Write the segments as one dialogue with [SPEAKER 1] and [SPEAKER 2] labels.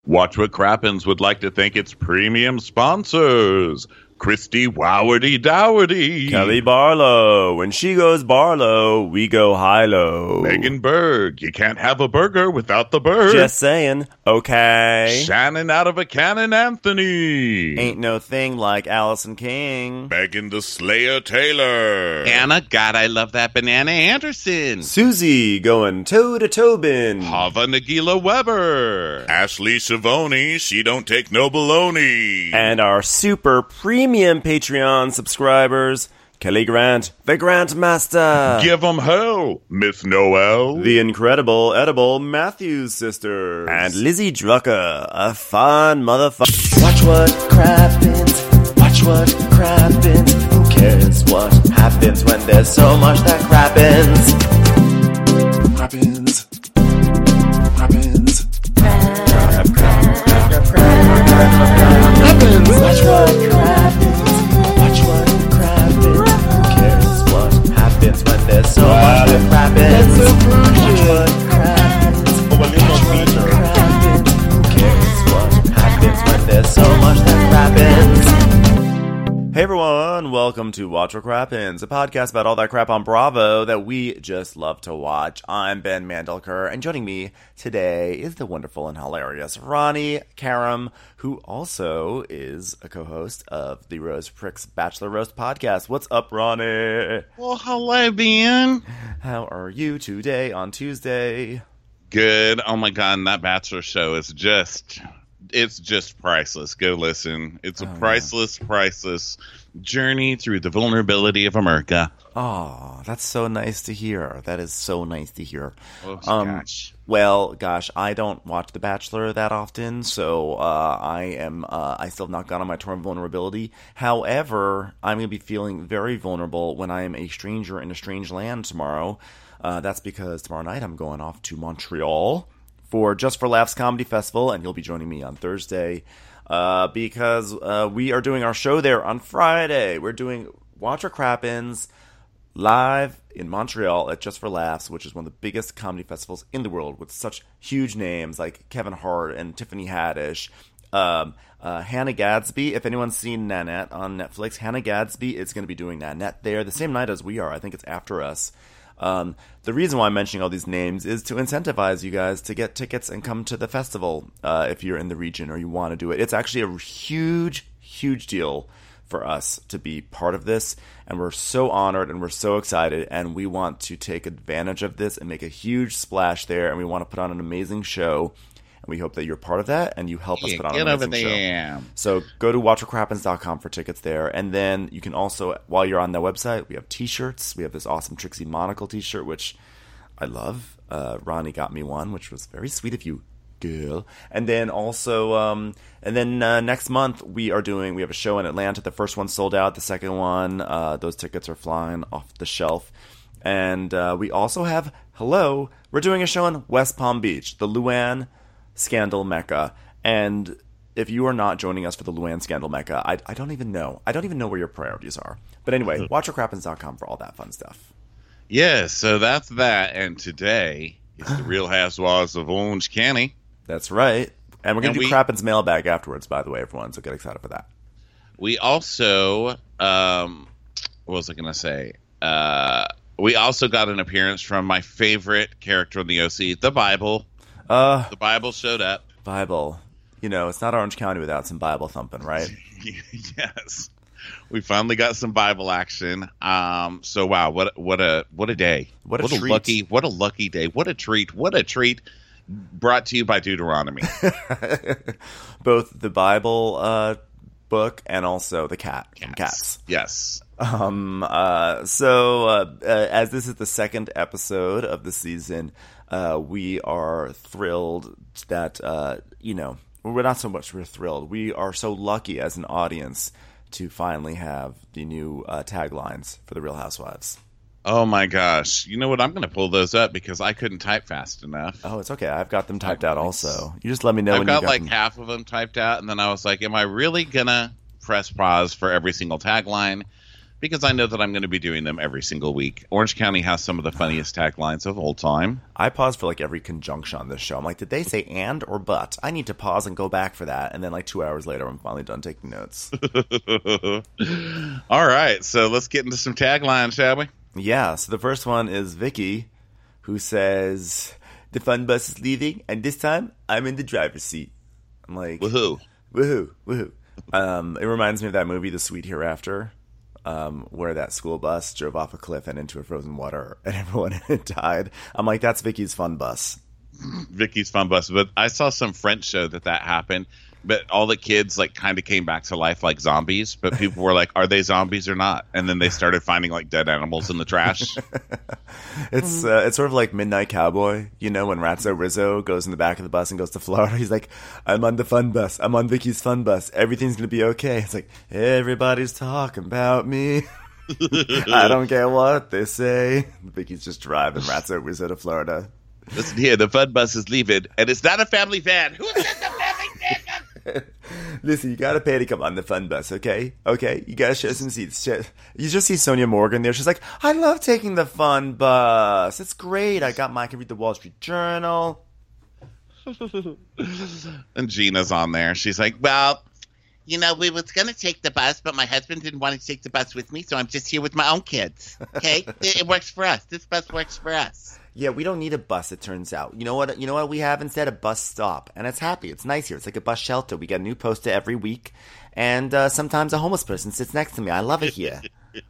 [SPEAKER 1] Watch What Crappens would like to thank its premium sponsors. Christy Wowardy Dowardy.
[SPEAKER 2] Kelly Barlow. When she goes Barlow, we go high-low.
[SPEAKER 1] Megan Berg. You can't have a burger without the bird.
[SPEAKER 2] Just saying. Okay.
[SPEAKER 1] Shannon out of a cannon Anthony.
[SPEAKER 2] Ain't no thing like Allison King.
[SPEAKER 1] Megan the Slayer Taylor.
[SPEAKER 3] Anna, God, I love that banana Anderson.
[SPEAKER 2] Susie going toe-to-toe bin.
[SPEAKER 1] Hava Nagila Weber. Ashley Savoni. She don't take no baloney.
[SPEAKER 2] And our super premium Patreon subscribers, Kelly Grant, the Grant Master.
[SPEAKER 1] Give 'em hell, Miss Noel.
[SPEAKER 2] The incredible edible Matthews sisters. And Lizzie Drucker, a fun motherfucker.
[SPEAKER 4] Watch what crappens, watch what crappens. Who cares what happens when there's so much that crappens? Crappens, crappens, crappens. Watch what crappens, watch what crappens. Who cares what happens when there's so much that crappens? Watch what crappens, watch what crappens. Who cares what happens when there's so much that crappens?
[SPEAKER 2] Hey everyone, welcome to Watch What Crappens, a podcast about all that crap on Bravo that we just love to watch. I'm Ben Mandelker, and joining me today is the wonderful and hilarious Ronnie Karam, who also is a co-host of the Rose Pricks Bachelor Roast podcast. What's up, Ronnie?
[SPEAKER 3] Well, hello, Ben.
[SPEAKER 2] How are you today on Tuesday?
[SPEAKER 3] Good. Oh my God, and that Bachelor show is it's just priceless. Go listen. It's a priceless journey through the vulnerability of America.
[SPEAKER 2] Oh, that's so nice to hear. That is so nice to hear.
[SPEAKER 3] Oh, gosh.
[SPEAKER 2] Well, gosh, I don't watch The Bachelor that often, so I still have not gone on my tour of vulnerability. However, I'm going to be feeling very vulnerable when I am a stranger in a strange land tomorrow. That's because tomorrow night I'm going off to Montreal for Just for Laughs Comedy Festival, and you'll be joining me on Thursday because we are doing our show there on Friday. We're doing Watch What Crappens live in Montreal at Just for Laughs, which is one of the biggest comedy festivals in the world with such huge names like Kevin Hart and Tiffany Haddish. Hannah Gadsby, if anyone's seen Nanette on Netflix, Hannah Gadsby is going to be doing Nanette there the same night as we are. I think it's after us. The reason why I'm mentioning all these names is to incentivize you guys to get tickets and come to the festival if you're in the region or you want to do it. It's actually a huge, huge deal for us to be part of this, and we're so honored and we're so excited, and we want to take advantage of this and make a huge splash there, and we want to put on an amazing show. We hope that you're part of that, and you help us put on an amazing show. So go to watchwhatcrappens.com for tickets there. And then you can also, while you're on the website, we have T-shirts. We have this awesome Trixie Monocle T-shirt, which I love. Ronnie got me one, which was very sweet of you, girl. And then also, next month we have a show in Atlanta. The first one sold out. The second one, those tickets are flying off the shelf. And we also have, we're doing a show in West Palm Beach, the Luann Scandal Mecca. And if you are not joining us for the Luann Scandal Mecca, I don't even know. I don't even know where your priorities are. But anyway, watchwhatcrappens.com for all that fun stuff.
[SPEAKER 3] Yeah, so that's that. And today is the Real Housewives of Orange County.
[SPEAKER 2] That's right. And we're going to do Crappens mailbag afterwards, by the way, everyone. So get excited for that.
[SPEAKER 3] We also, what was I going to say? We also got an appearance from my favorite character in the OC, the Bible. The Bible showed up.
[SPEAKER 2] Bible. You know, it's not Orange County without some Bible thumping, right?
[SPEAKER 3] Yes. We finally got some Bible action. So wow, what a day. What a lucky day. What a treat. What a treat. Brought to you by Deuteronomy.
[SPEAKER 2] Both the Bible book and also the cat from Cats.
[SPEAKER 3] Yes.
[SPEAKER 2] So as this is the second episode of the season, we are thrilled that, we're not so much we're thrilled. We are so lucky as an audience to finally have the new taglines for The Real Housewives.
[SPEAKER 3] Oh my gosh. You know what? I'm going to pull those up because I couldn't type fast enough.
[SPEAKER 2] Oh, it's okay. I've got them typed out also. You just let me know when you got them.
[SPEAKER 3] I've got like half of them typed out, and then I was like, am I really going to press pause for every single tagline? because I know that I'm going to be doing them every single week. Orange County has some of the funniest taglines of all time.
[SPEAKER 2] I pause for like every conjunction on this show. I'm like, did they say and or but? I need to pause and go back for that. And then like 2 hours later, I'm finally done taking notes.
[SPEAKER 3] All right, so let's get into some taglines, shall we?
[SPEAKER 2] Yeah, so the first one is Vicky, who says, the fun bus is leaving, and this time, I'm in the driver's seat. I'm like,
[SPEAKER 3] woohoo.
[SPEAKER 2] Woohoo, woohoo. It reminds me of that movie, The Sweet Hereafter, where that school bus drove off a cliff and into a frozen water, and everyone had died. I'm like, that's Vicky's fun bus.
[SPEAKER 3] Vicky's fun bus. But I saw some French show that happened, but all the kids like kind of came back to life like zombies, but people were like, are they zombies or not? And then they started finding like dead animals in the trash.
[SPEAKER 2] It's sort of like Midnight Cowboy, you know, when Ratso Rizzo goes in the back of the bus and goes to Florida. He's like, I'm on the fun bus. I'm on Vicky's fun bus. Everything's going to be okay. It's like, everybody's talking about me. I don't care what they say. Vicky's just driving Ratso Rizzo to Florida.
[SPEAKER 3] Listen here, the fun bus is leaving, and it's not a family van. Who said the family van?
[SPEAKER 2] Listen, you gotta pay to come on the fun bus, okay? Okay, you gotta share some seats. You just see Sonia Morgan there. She's like, I love taking the fun bus. It's great. I can read the Wall Street Journal.
[SPEAKER 3] And Gina's on there. She's like, well, you know, we was going to take the bus, but my husband didn't want to take the bus with me, so I'm just here with my own kids. Okay? It works for us. This bus works for us.
[SPEAKER 2] Yeah, we don't need a bus, it turns out. You know what we have instead? A bus stop. And it's happy. It's nice here. It's like a bus shelter. We get a new poster every week. And sometimes a homeless person sits next to me. I love it here.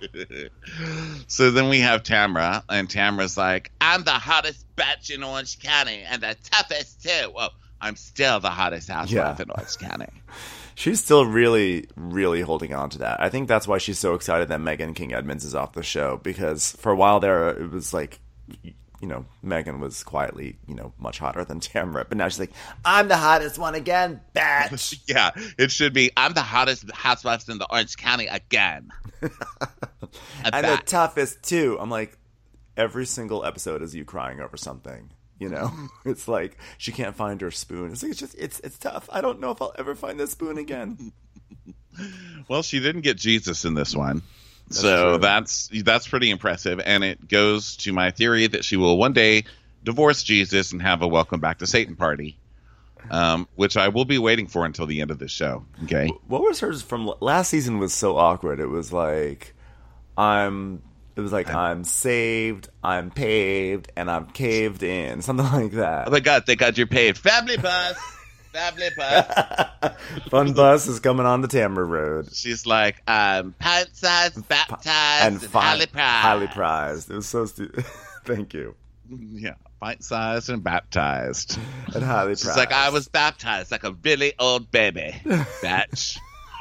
[SPEAKER 3] So then we have Tamara, and Tamara's like, I'm the hottest bitch in Orange County, and the toughest too. Well, I'm still the hottest housewife in Orange County.
[SPEAKER 2] She's still really, really holding on to that. I think that's why she's so excited that Megan King Edmonds is off the show, because for a while there, it was like, you know, Megan was quietly, you know, much hotter than Tamara. But now she's like, I'm the hottest one again, bitch.
[SPEAKER 3] Yeah, it should be, I'm the hottest housewife in the Orange County again.
[SPEAKER 2] And the toughest, too. I'm like, every single episode is you crying over something, you know? It's like, she can't find her spoon. It's like, it's tough. I don't know if I'll ever find this spoon again.
[SPEAKER 3] Well, she didn't get Jesus in this one. That's pretty impressive, and it goes to my theory that she will one day divorce Jesus and have a welcome back to Satan party, which I will be waiting for until the end of this show. Okay,
[SPEAKER 2] what was hers from last season? Was so awkward. It was like I'm saved, I'm paved, and I'm caved in, something like that.
[SPEAKER 3] Oh my God, they got your paved family bus. Family bus.
[SPEAKER 2] Fun bus is coming on the Tamara Road.
[SPEAKER 3] She's like, pint-sized, baptized, and highly prized.
[SPEAKER 2] Highly prized. It was so stupid. Thank you.
[SPEAKER 3] Yeah, pint-sized and baptized.
[SPEAKER 2] And highly prized.
[SPEAKER 3] She's like, I was baptized like a really old baby. Batch.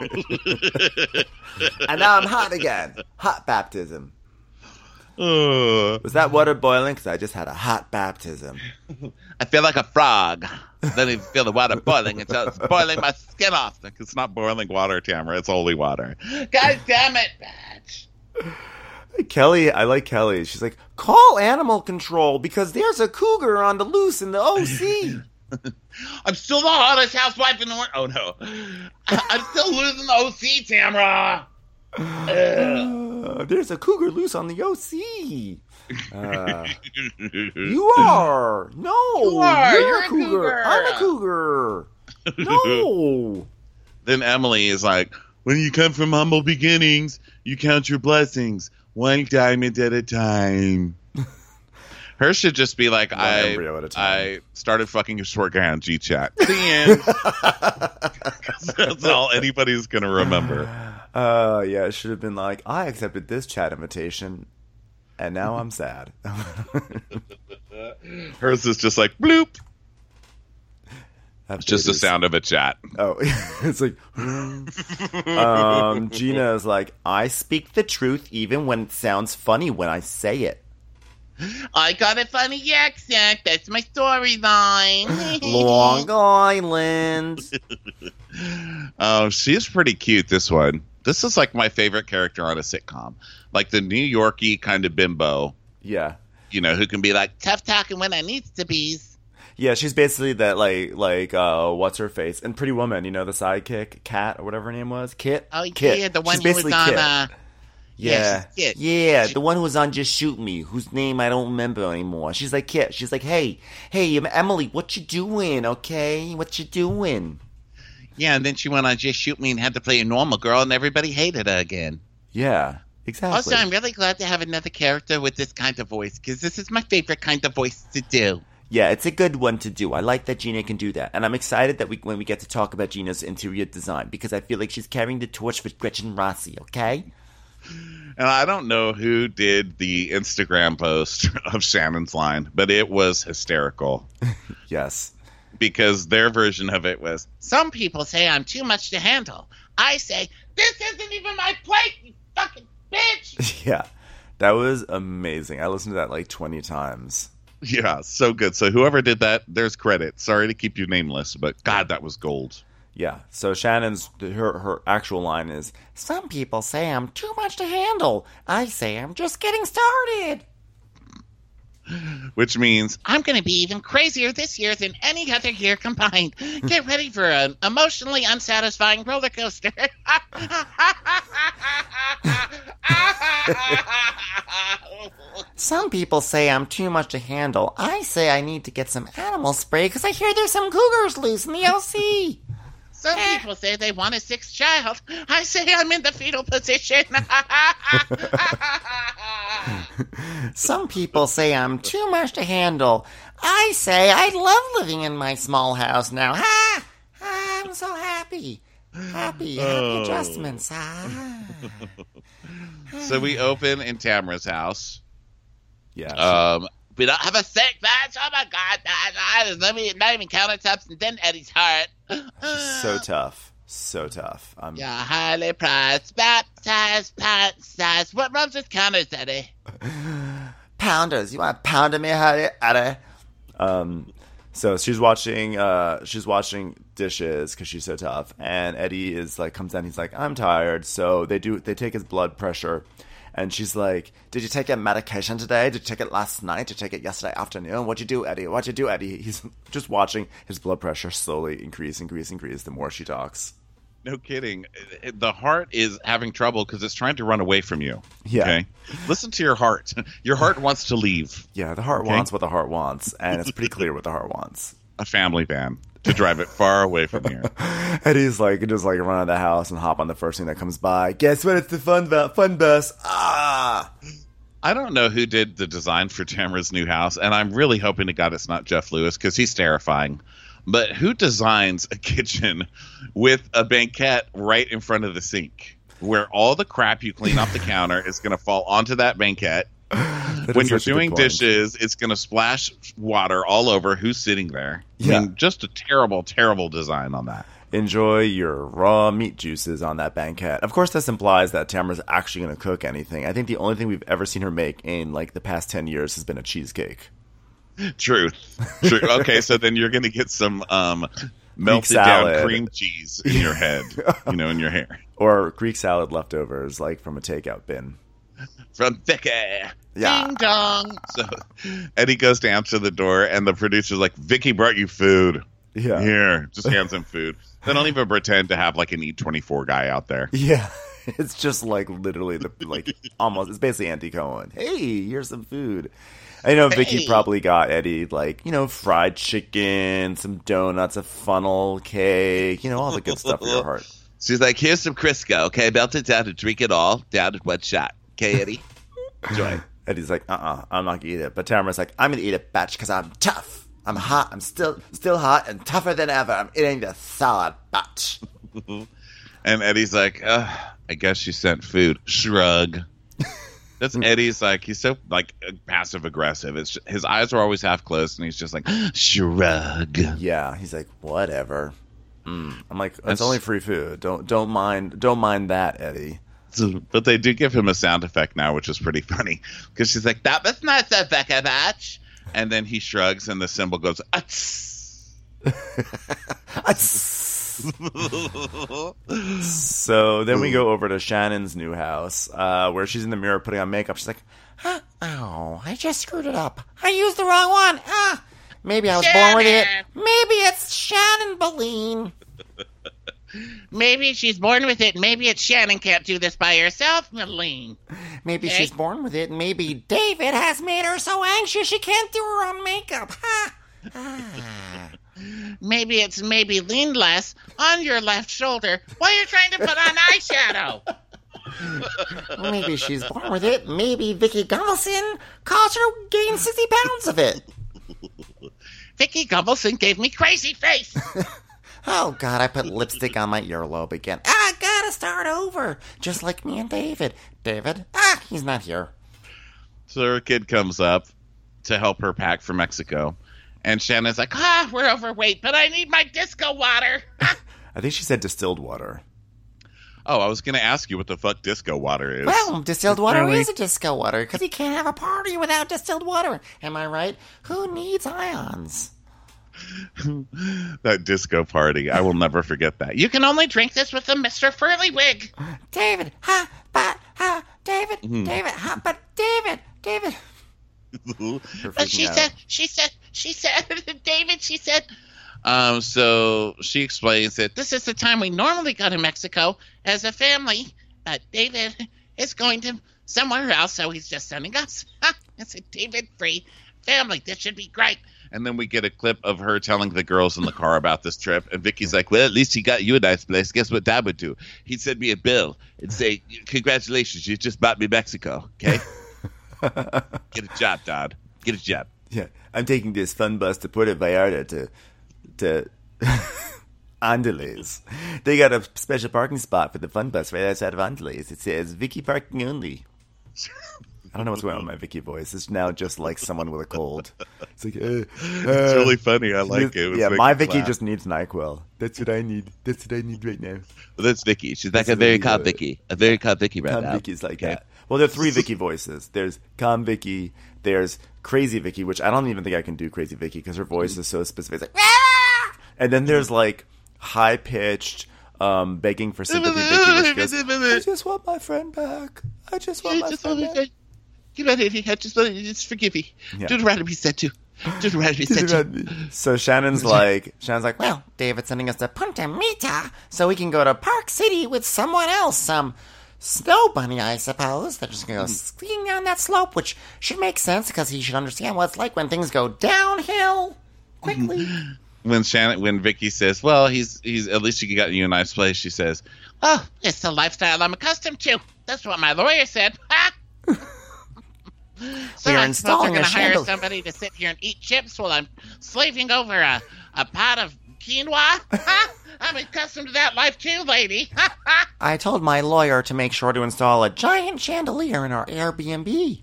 [SPEAKER 2] And now I'm hot again. Hot baptism. Was that water boiling? Because I just had a hot baptism.
[SPEAKER 3] I feel like a frog. Then you feel the water boiling, and so it's boiling my skin off. It's not boiling water, Tamara. It's holy water. God damn it, bitch.
[SPEAKER 2] Kelly, I like Kelly. She's like, call animal control because there's a cougar on the loose in the OC.
[SPEAKER 3] I'm still the hottest housewife in the world. Oh, no. I'm still losing the OC, Tamara.
[SPEAKER 2] There's a cougar loose on the OC. You are. No. You're a cougar. I'm a cougar. No.
[SPEAKER 3] Then Emily is like, when you come from humble beginnings, you count your blessings one diamond at a time. Hers should just be like, I started fucking a short guy on G-Chat. The end. That's all anybody's going to remember.
[SPEAKER 2] Yeah, it should have been like, I accepted this chat invitation, and now I'm sad.
[SPEAKER 3] Hers is just like, bloop. It's just the sound of a chat.
[SPEAKER 2] Oh, it's like, Gina is like, I speak the truth even when it sounds funny when I say it.
[SPEAKER 3] I got a funny accent. That's my storyline.
[SPEAKER 2] Long Island.
[SPEAKER 3] Oh, she's pretty cute, this one. This is like my favorite character on a sitcom. Like the New Yorkie kind of bimbo.
[SPEAKER 2] Yeah.
[SPEAKER 3] You know, who can be like, tough talking when I needs to be.
[SPEAKER 2] Yeah, she's basically that, like, what's her face? And Pretty Woman, you know, the sidekick, Kat, or whatever her name was? Kit?
[SPEAKER 3] Oh,
[SPEAKER 2] Kit.
[SPEAKER 3] Yeah, the one who was on,
[SPEAKER 2] Yeah, the one who was on Just Shoot Me, whose name I don't remember anymore. She's like, hey, Emily, what you doing, okay? What you doing?
[SPEAKER 3] Yeah, and then she went on Just Shoot Me and had to play a normal girl, and everybody hated her again.
[SPEAKER 2] Yeah, exactly.
[SPEAKER 3] Also, I'm really glad to have another character with this kind of voice, because this is my favorite kind of voice to do.
[SPEAKER 2] Yeah, it's a good one to do. I like that Gina can do that. And I'm excited that when we get to talk about Gina's interior design, because I feel like she's carrying the torch for Gretchen Rossi, okay?
[SPEAKER 3] And I don't know who did the Instagram post of Shannon's line, but it was hysterical.
[SPEAKER 2] Yes.
[SPEAKER 3] Because their version of it was, some people say I'm too much to handle. I say, this isn't even my plate, you fucking bitch!
[SPEAKER 2] Yeah, that was amazing. I listened to that like 20 times.
[SPEAKER 3] Yeah, so good. So whoever did that, there's credit. Sorry to keep you nameless, but God, that was gold.
[SPEAKER 2] Yeah, so Shannon's, her actual line is, some people say I'm too much to handle. I say I'm just getting started.
[SPEAKER 3] Which means, I'm going to be even crazier this year than any other year combined. Get ready for an emotionally unsatisfying roller coaster.
[SPEAKER 2] Some people say I'm too much to handle. I say I need to get some animal spray because I hear there's some cougars loose in the LC.
[SPEAKER 3] Some people say they want a sixth child. I say I'm in the fetal position.
[SPEAKER 2] Some people say I'm too much to handle. I say I love living in my small house now. I'm so happy. Happy adjustments.
[SPEAKER 3] So we open in Tamara's house.
[SPEAKER 2] Yeah.
[SPEAKER 3] We don't have a sink, bitch. Oh my God. Let me not even countertops and then Eddie's heart.
[SPEAKER 2] She's so tough. So tough.
[SPEAKER 3] Yeah, highly priced, baptized, pint-sized. What rhymes with counters, Eddie?
[SPEAKER 2] Pounders. You want to pound me, Eddie? So she's watching dishes because she's so tough, and Eddie is like comes down. He's like, I'm tired. So they take his blood pressure, and she's like, did you take your medication today? Did you take it last night? Did you take it yesterday afternoon? What'd you do, Eddie? He's just watching his blood pressure slowly increase the more she talks.
[SPEAKER 3] No kidding. The heart is having trouble because it's trying to run away from you.
[SPEAKER 2] Yeah.
[SPEAKER 3] Okay? Listen to your heart. Your heart wants to leave.
[SPEAKER 2] Yeah, the heart wants what the heart wants, and it's pretty clear what the heart wants.
[SPEAKER 3] A family van to drive it far away from here.
[SPEAKER 2] Eddie's like, just like run out of the house and hop on the first thing that comes by. Guess what? It's the fun bus. Ah!
[SPEAKER 3] I don't know who did the design for Tamara's new house, and I'm really hoping to God it's not Jeff Lewis because he's terrifying. But who designs a kitchen with a banquette right in front of the sink where all the crap you clean off the counter is going to fall onto that banquette? When you're doing dishes, it's going to splash water all over who's sitting there. Yeah. I mean, just a terrible, terrible design on that.
[SPEAKER 2] Enjoy your raw meat juices on that banquette. Of course, this implies that Tamara's actually going to cook anything. I think the only thing we've ever seen her make in like the past 10 years has been a cheesecake.
[SPEAKER 3] Truth. Okay, so then you're going to get some melted down cream cheese in your head, in your hair.
[SPEAKER 2] Or Greek salad leftovers, like from a takeout bin.
[SPEAKER 3] From Vicky.
[SPEAKER 2] Yeah.
[SPEAKER 3] Ding dong. So Eddie goes to answer the door, and the producer's like, Vicky brought you food.
[SPEAKER 2] Yeah.
[SPEAKER 3] Here, just hands him food. They don't even pretend to have like an E24 guy out there.
[SPEAKER 2] Yeah. It's just like literally almost, it's basically Andy Cohen. Hey, here's some food. I know Vicky probably got Eddie, fried chicken, some donuts, a funnel cake, all the good stuff for your heart.
[SPEAKER 3] She's like, here's some Crisco, okay? Melt it down and drink it all down in one shot. Okay, Eddie? Enjoy.
[SPEAKER 2] Eddie's like, I'm not going to eat it. But Tamara's like, I'm going to eat it, batch, because I'm tough. I'm hot. I'm still hot and tougher than ever. I'm eating the salad, batch.
[SPEAKER 3] And Eddie's like, I guess she sent food. Shrug. That's Eddie's he's so passive aggressive. It's just, his eyes are always half closed, and he's just like shrug.
[SPEAKER 2] Yeah, he's like whatever. I'm like, it's only free food. Don't mind that, Eddie.
[SPEAKER 3] But they do give him a sound effect now, which is pretty funny because she's like, that was not so Becca batch, and then he shrugs, and the symbol goes.
[SPEAKER 2] So then we go over to Shannon's new house, where she's in the mirror putting on makeup. She's like, oh, I just screwed it up. I used the wrong one. Maybe I was born with it. Maybe it's Shannon Boleyn.
[SPEAKER 5] Maybe she's born with it. Maybe it's Shannon can't do this by herself, Madeline.
[SPEAKER 2] Maybe she's born with it. Maybe David has made her so anxious she can't do her own makeup.
[SPEAKER 5] Maybe it's lean less on your left shoulder while you're trying to put on eyeshadow.
[SPEAKER 2] Maybe she's born with it. Maybe Vicky Gumbelson caused her to gain 60 pounds of it.
[SPEAKER 5] Vicky Gumbelson gave me crazy face.
[SPEAKER 2] Oh, God, I put lipstick on my earlobe again. I gotta start over, just like me and David. David? He's not here.
[SPEAKER 3] So her kid comes up to help her pack for Mexico. And Shannon's like,
[SPEAKER 5] we're overweight, but I need my disco water.
[SPEAKER 2] I think she said distilled water.
[SPEAKER 3] Oh, I was going to ask you what the fuck disco water is.
[SPEAKER 2] Well, distilled water is a disco water, because you can't have a party without distilled water. Am I right? Who needs ions?
[SPEAKER 3] That disco party. I will never forget that.
[SPEAKER 5] You can only drink this with a Mr. Furlywig.
[SPEAKER 2] David, David, David, David.
[SPEAKER 5] But she said, David, she said.
[SPEAKER 3] So she explains that
[SPEAKER 5] this is the time we normally go to Mexico as a family. David is going to somewhere else, so he's just sending us. It's a David-free family. This should be great.
[SPEAKER 3] And then we get a clip of her telling the girls in the car about this trip. And Vicky's like, well, at least he got you a nice place. Guess what Dad would do? He'd send me a bill and say, congratulations, you just bought me Mexico, okay? Get a job, Dad. Get a job.
[SPEAKER 2] Yeah, I'm taking this fun bus to Puerto Vallarta to Angeles. They got a special parking spot for the fun bus right outside of Angeles. It says Vicky parking only. I don't know what's going on with my Vicky voice. It's now just like someone with a cold. It's like,
[SPEAKER 3] it's really funny. I like it.
[SPEAKER 2] Yeah, my Vicky just needs NyQuil. That's what I need. That's what I need right now.
[SPEAKER 3] Well, that's Vicky. She's like a very calm Vicky. A very calm Vicky right now.
[SPEAKER 2] Calm Vicky's like that. Well, there are 3 Vicky voices. There's calm Vicky. There's crazy Vicky, which I don't even think I can do crazy Vicky because her voice is so specific. It's like, and then there's like high-pitched, begging for sympathy Vicky, which goes, I just want my friend back. I just want my friend back.
[SPEAKER 5] Just forgive me. Yeah. Deuteronomy said to. Deuteronomy said to.
[SPEAKER 2] So Shannon's like, well, David's sending us to Punta Mita so we can go to Park City with someone else. Some snow bunny, I suppose. They're just going to go skiing down that slope, which should make sense because he should understand what it's like when things go downhill quickly.
[SPEAKER 3] When Vicky says, well, he's at least he got you a nice place, she says,
[SPEAKER 5] oh, it's the lifestyle I'm accustomed to. That's what my lawyer said. So I suppose they're going to hire somebody to sit here and eat chips while I'm slaving over a pot of quinoa? I'm accustomed to that life too, lady.
[SPEAKER 2] I told my lawyer to make sure to install a giant chandelier in our Airbnb.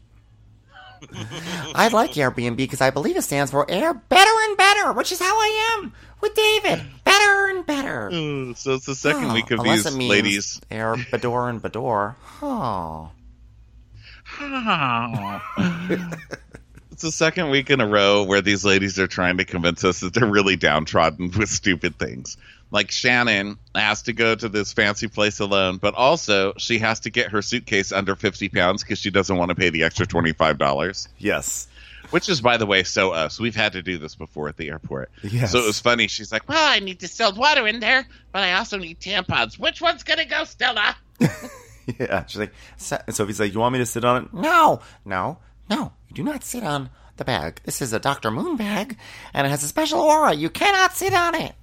[SPEAKER 2] I like Airbnb because I believe it stands for Air Better and Better, which is how I am with David. Better and better.
[SPEAKER 3] So it's the second week of these ladies.
[SPEAKER 2] Air Bador and Bador. Oh.
[SPEAKER 3] It's the second week in a row where these ladies are trying to convince us that they're really downtrodden with stupid things. Like Shannon has to go to this fancy place alone, but also she has to get her suitcase under 50 pounds because she doesn't want to pay the extra $25.
[SPEAKER 2] Yes.
[SPEAKER 3] Which is, by the way, so us. We've had to do this before at the airport.
[SPEAKER 2] Yes.
[SPEAKER 3] So it was funny. She's like,
[SPEAKER 5] well, I need distilled water in there, but I also need tampons. Which one's going to go, Stella?
[SPEAKER 2] Yeah, she's like, Sophie's like, you want me to sit on it? No, you do not sit on the bag. This is a Dr. Moon bag, and it has a special aura. You cannot sit on it.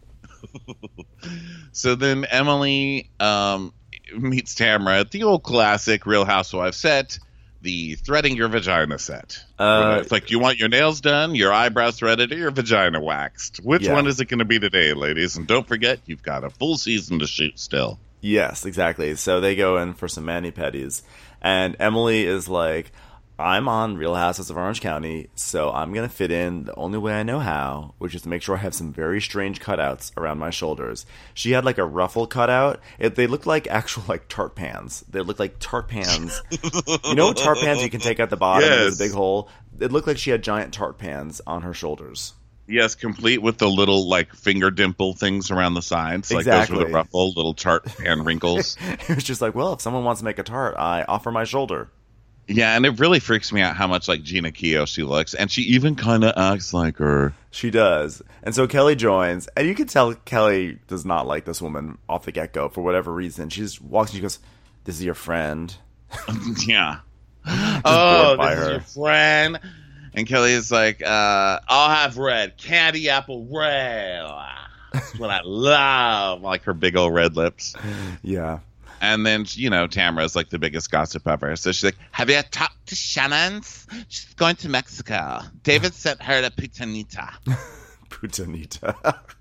[SPEAKER 3] So then Emily meets Tamara at the old classic Real Housewives set, the threading your vagina set. It's like, you want your nails done, your eyebrows threaded, or your vagina waxed? Which one is it going to be today, ladies? And don't forget, you've got a full season to shoot still.
[SPEAKER 2] Yes, exactly. So they go in for some mani-pedis, and Emily is like, I'm on Real Housewives of Orange County, so I'm going to fit in the only way I know how, which is to make sure I have some very strange cutouts around my shoulders. She had like a ruffle cutout. They looked like actual like tart pans. They looked like tart pans. You know tart pans you can take out the bottom and there's a big hole? It looked like she had giant tart pans on her shoulders.
[SPEAKER 3] Yes, complete with the little, like, finger dimple things around the sides.
[SPEAKER 2] Exactly.
[SPEAKER 3] Like those with a ruffle, little tart pan wrinkles.
[SPEAKER 2] It was just like, well, if someone wants to make a tart, I offer my shoulder.
[SPEAKER 3] Yeah, and it really freaks me out how much like Gina Keogh she looks, and she even kind of acts like her.
[SPEAKER 2] She does. And so Kelly joins, and you can tell Kelly does not like this woman off the get-go for whatever reason. She just walks and she goes, "This is your friend."
[SPEAKER 3] Yeah.
[SPEAKER 2] Oh,
[SPEAKER 3] this is your friend. And Kelly is like, I'll have red. Candy apple red. That's what I love. Like her big old red lips.
[SPEAKER 2] Yeah.
[SPEAKER 3] And then, Tamara's like the biggest gossip ever. So she's like, have you talked to Shannon? She's going to Mexico. David sent her to Putanita.
[SPEAKER 2] Putanita.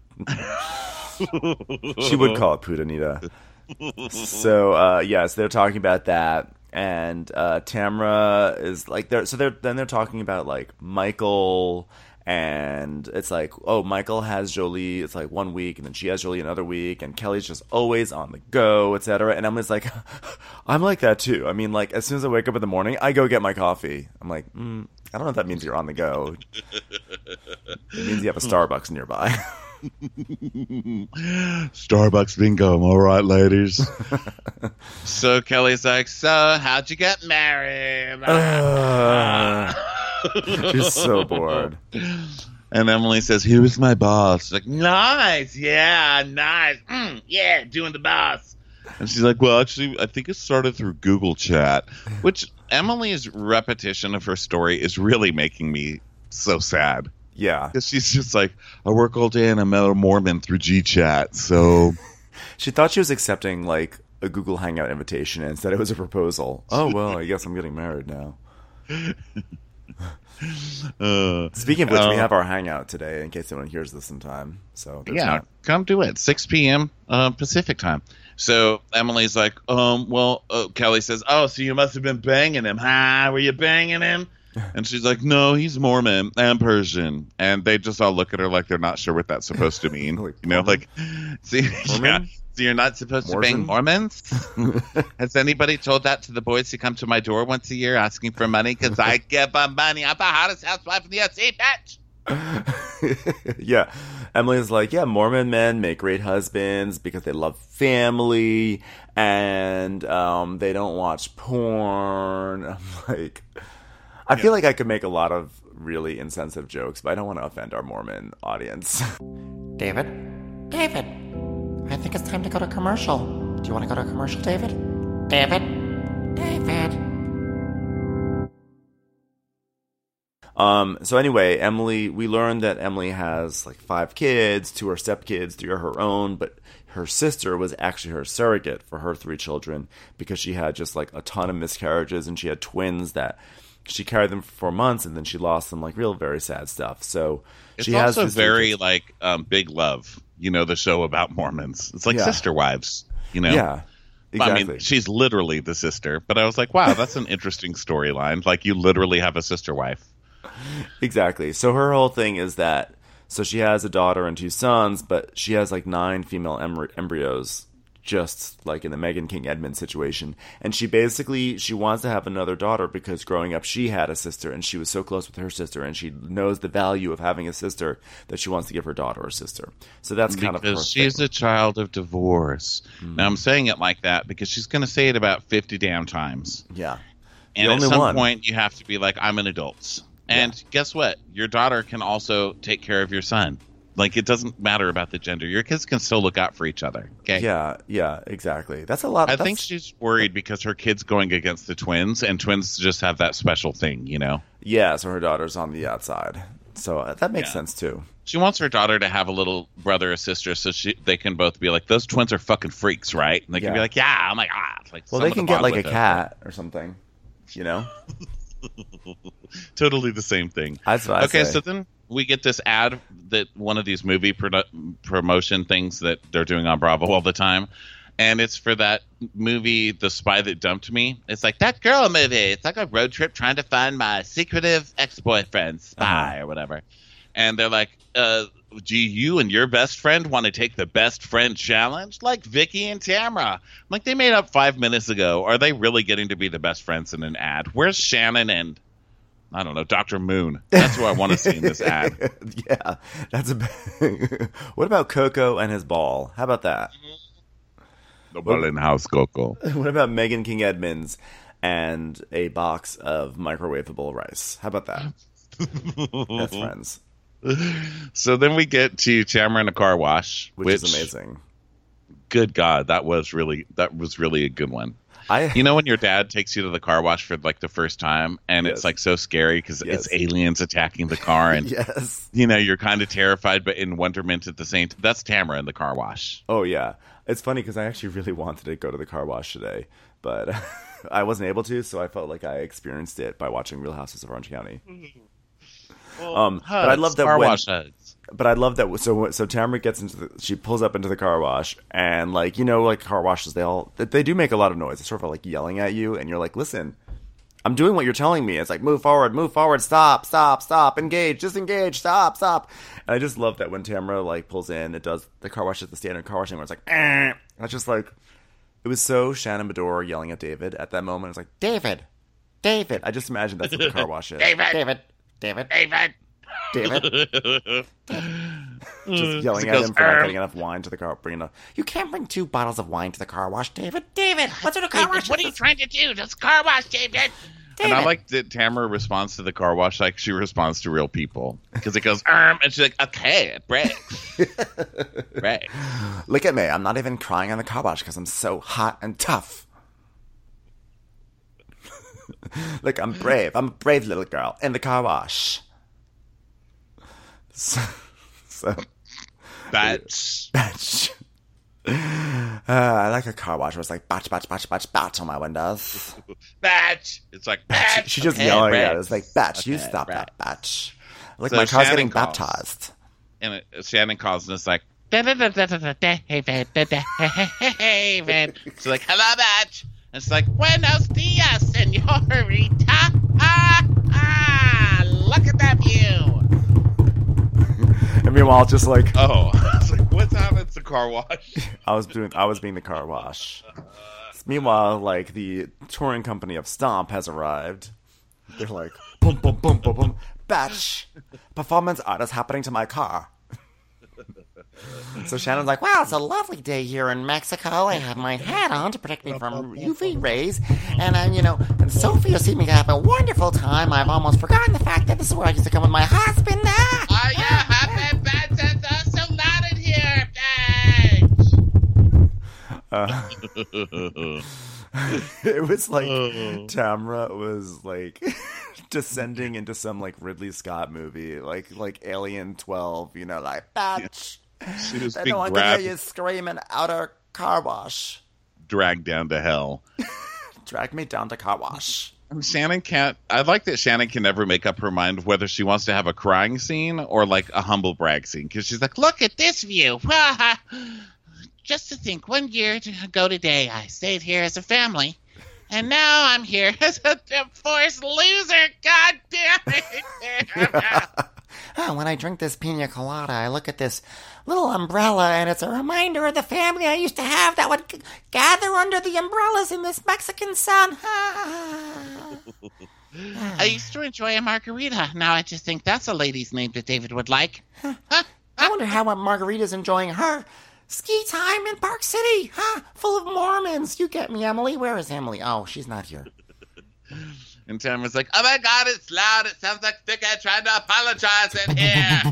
[SPEAKER 2] She would call it Putanita. So, yes, they're talking about that. And Tamara is like, they're talking about like Michael. And it's like, oh, Michael has Jolie. It's like 1 week, and then she has Jolie another week, and Kelly's just always on the go, etc. And Emily's like, I'm like that too. I mean, like as soon as I wake up in the morning, I go get my coffee. I'm like, I don't know if that means you're on the go. It means you have a Starbucks nearby.
[SPEAKER 3] Starbucks bingo, am I right, ladies? So Kelly's like, so how'd you get married?
[SPEAKER 2] She's so bored.
[SPEAKER 3] And Emily says, "Who is my boss?" She's like, nice, yeah, nice, yeah, doing the boss. And she's like, well, actually, I think it started through Google Chat, which Emily's repetition of her story is really making me so sad.
[SPEAKER 2] Yeah.
[SPEAKER 3] Because she's just like, I work all day and I met a Mormon through G-Chat, so...
[SPEAKER 2] She thought she was accepting, like, a Google Hangout invitation and instead it was a proposal. Oh, well, I guess I'm getting married now. Speaking of which, we have our hangout today in case anyone hears this sometime. So
[SPEAKER 3] come do it. 6 p.m. Pacific time. So Emily's like, Kelly says, oh, so you must have been banging him, huh? Were you banging him? And she's like, no, he's Mormon and Persian. And they just all look at her like they're not sure what that's supposed to mean. See, yeah. So you're not supposed to bang Mormons? Has anybody told that to the boys who come to my door once a year asking for money? Because I give them money. I'm the hottest housewife in the USA, bitch.
[SPEAKER 2] Yeah. Emily's like, yeah, Mormon men make great husbands because they love family and they don't watch porn. I'm like, I feel like I could make a lot of really insensitive jokes, but I don't want to offend our Mormon audience.
[SPEAKER 6] David, I think it's time to go to commercial. Do you want to go to commercial, David? David.
[SPEAKER 2] So anyway, we learned that Emily has like 5 kids, 2 are stepkids, 3 are her own, but her sister was actually her surrogate for her 3 children because she had just like a ton of miscarriages and she had twins that she carried them for 4 months and then she lost them, like real, very sad stuff. So
[SPEAKER 3] it's
[SPEAKER 2] she has
[SPEAKER 3] also very like Big Love, the show about Mormons. It's like Sister Wives,
[SPEAKER 2] Yeah. Exactly.
[SPEAKER 3] I mean, she's literally the sister, but I was like, wow, that's an interesting storyline. Like you literally have a sister wife.
[SPEAKER 2] Exactly. So her whole thing is that, so she has a daughter and 2 sons, but she has like 9 female embryos, just like in the Meghan King Edmund situation. And she wants to have another daughter because growing up she had a sister and she was so close with her sister and she knows the value of having a sister that she wants to give her daughter a sister. So that's kind of her
[SPEAKER 3] because she's a child of divorce. Mm-hmm. Now I'm saying it like that because she's going to say it about 50 damn times.
[SPEAKER 2] Yeah.
[SPEAKER 3] And at some point you have to be like, I'm an adult. And guess what? Your daughter can also take care of your son. Like, it doesn't matter about the gender. Your kids can still look out for each other. Okay.
[SPEAKER 2] Yeah, exactly. That's a lot.
[SPEAKER 3] I think she's worried because her kid's going against the twins, and twins just have that special thing,
[SPEAKER 2] Yeah, so her daughter's on the outside. So that makes sense, too.
[SPEAKER 3] She wants her daughter to have a little brother or sister so they can both be like, those twins are fucking freaks, right? And they can be like, yeah, oh my God. Like,
[SPEAKER 2] well, they can get like a cat or something,
[SPEAKER 3] Totally the same thing.
[SPEAKER 2] That's what I say.
[SPEAKER 3] So then we get this ad that one of these movie promotion things that they're doing on Bravo all the time. And it's for that movie, The Spy That Dumped Me. It's like that girl movie. It's like a road trip trying to find my secretive ex-boyfriend, spy or whatever. And they're like, do you and your best friend want to take the best friend challenge? Like Vicky and Tamara. Like, they made up 5 minutes ago. Are they really getting to be the best friends in an ad? Where's Shannon and, I don't know, Dr. Moon? That's who I want to see in this ad.
[SPEAKER 2] Yeah. What about Coco and his ball? How about that?
[SPEAKER 3] The ball in house, Coco.
[SPEAKER 2] What about Meghan King Edmonds and a box of microwavable rice. How about that? Best friends.
[SPEAKER 3] So then we get to Tamara in a car wash,
[SPEAKER 2] which is amazing.
[SPEAKER 3] Good God, that was really a good one. You know when your dad takes you to the car wash for like the first time, and it's like so scary because it's aliens attacking the car, and you know you're kind of terrified but in wonderment at the same time. That's Tamara in the car wash.
[SPEAKER 2] Oh yeah, it's funny because I actually really wanted to go to the car wash today, but I wasn't able to, so I felt like I experienced it by watching Real Houses of Orange County.
[SPEAKER 3] Well,
[SPEAKER 2] but I love that
[SPEAKER 3] car wash hugs.
[SPEAKER 2] But I love that. So Tamara gets she pulls up into the car wash, and like car washes, they do make a lot of noise. It's sort of like yelling at you, and you're like, listen, I'm doing what you're telling me. It's like move forward, stop, engage, disengage, stop. And I just love that when Tamara like pulls in, it does the car wash at the standard car washing where it's like, it's just like it was so Shannon Beador yelling at David at that moment. It's like David. I just imagine that's what the car wash is.
[SPEAKER 6] David.
[SPEAKER 2] Just yelling at him for not getting enough wine to the car.
[SPEAKER 6] You can't bring 2 bottles of wine to the car wash, David. What's in a car wash?
[SPEAKER 5] What are you trying to do? Just car wash, David.
[SPEAKER 3] And I like that Tamara responds to the car wash like she responds to real people. Because it goes, and she's like, okay, break.
[SPEAKER 2] Look at me. I'm not even crying on the car wash because I'm so hot and tough. Look, I'm brave. I'm a brave little girl in the car wash. So
[SPEAKER 3] Batch.
[SPEAKER 2] I like a car wash where it's like batch on my windows.
[SPEAKER 3] Batch. It's like batch.
[SPEAKER 2] She's just yelling at it. It's like batch. You stop that batch. Like so my car's getting baptized.
[SPEAKER 3] And Shannon calls and it's like
[SPEAKER 5] David.
[SPEAKER 3] She's like, hello, batch. And it's like,
[SPEAKER 5] buenos dias, señorita. Look at that view.
[SPEAKER 2] And meanwhile, just like,
[SPEAKER 3] it's like, what's happening? It's the car wash.
[SPEAKER 2] I was being the car wash. Meanwhile, like the touring company of Stomp has arrived. They're like, boom, boom, boom, boom, boom, batch. Performance art is happening to my car. So Shannon's like,
[SPEAKER 6] wow, it's a lovely day here in Mexico. I have my hat on to protect me from UV rays. And and Sophie seeming to have a wonderful time. I've almost forgotten the fact that this is where I used to come with my husband.
[SPEAKER 5] Happy Benton's also not in here, bitch.
[SPEAKER 2] It was like Tamara was like descending into some like Ridley Scott movie, like Alien 12, like batch.
[SPEAKER 3] She was
[SPEAKER 2] no one can hear you screaming out her car wash.
[SPEAKER 3] Dragged down to hell.
[SPEAKER 2] Drag me down to car wash.
[SPEAKER 3] Shannon can't. I like that Shannon can never make up her mind whether she wants to have a crying scene or like a humble brag scene because she's like,
[SPEAKER 5] look at this view. Just to think, 1 year ago today, I stayed here as a family, and now I'm here as a divorced loser. God damn it!
[SPEAKER 6] When I drink this pina colada, I look at this little umbrella, and it's a reminder of the family I used to have that would gather under the umbrellas in this Mexican sun.
[SPEAKER 5] I used to enjoy a margarita. Now I just think that's a lady's name that David would like.
[SPEAKER 6] I wonder how Margarita's enjoying her ski time in Park City, full of Mormons. You get me, Emily. Where is Emily? Oh, she's not here.
[SPEAKER 3] And Tamara's like, oh my God, it's loud. It sounds like Thick Ed trying to apologize in here.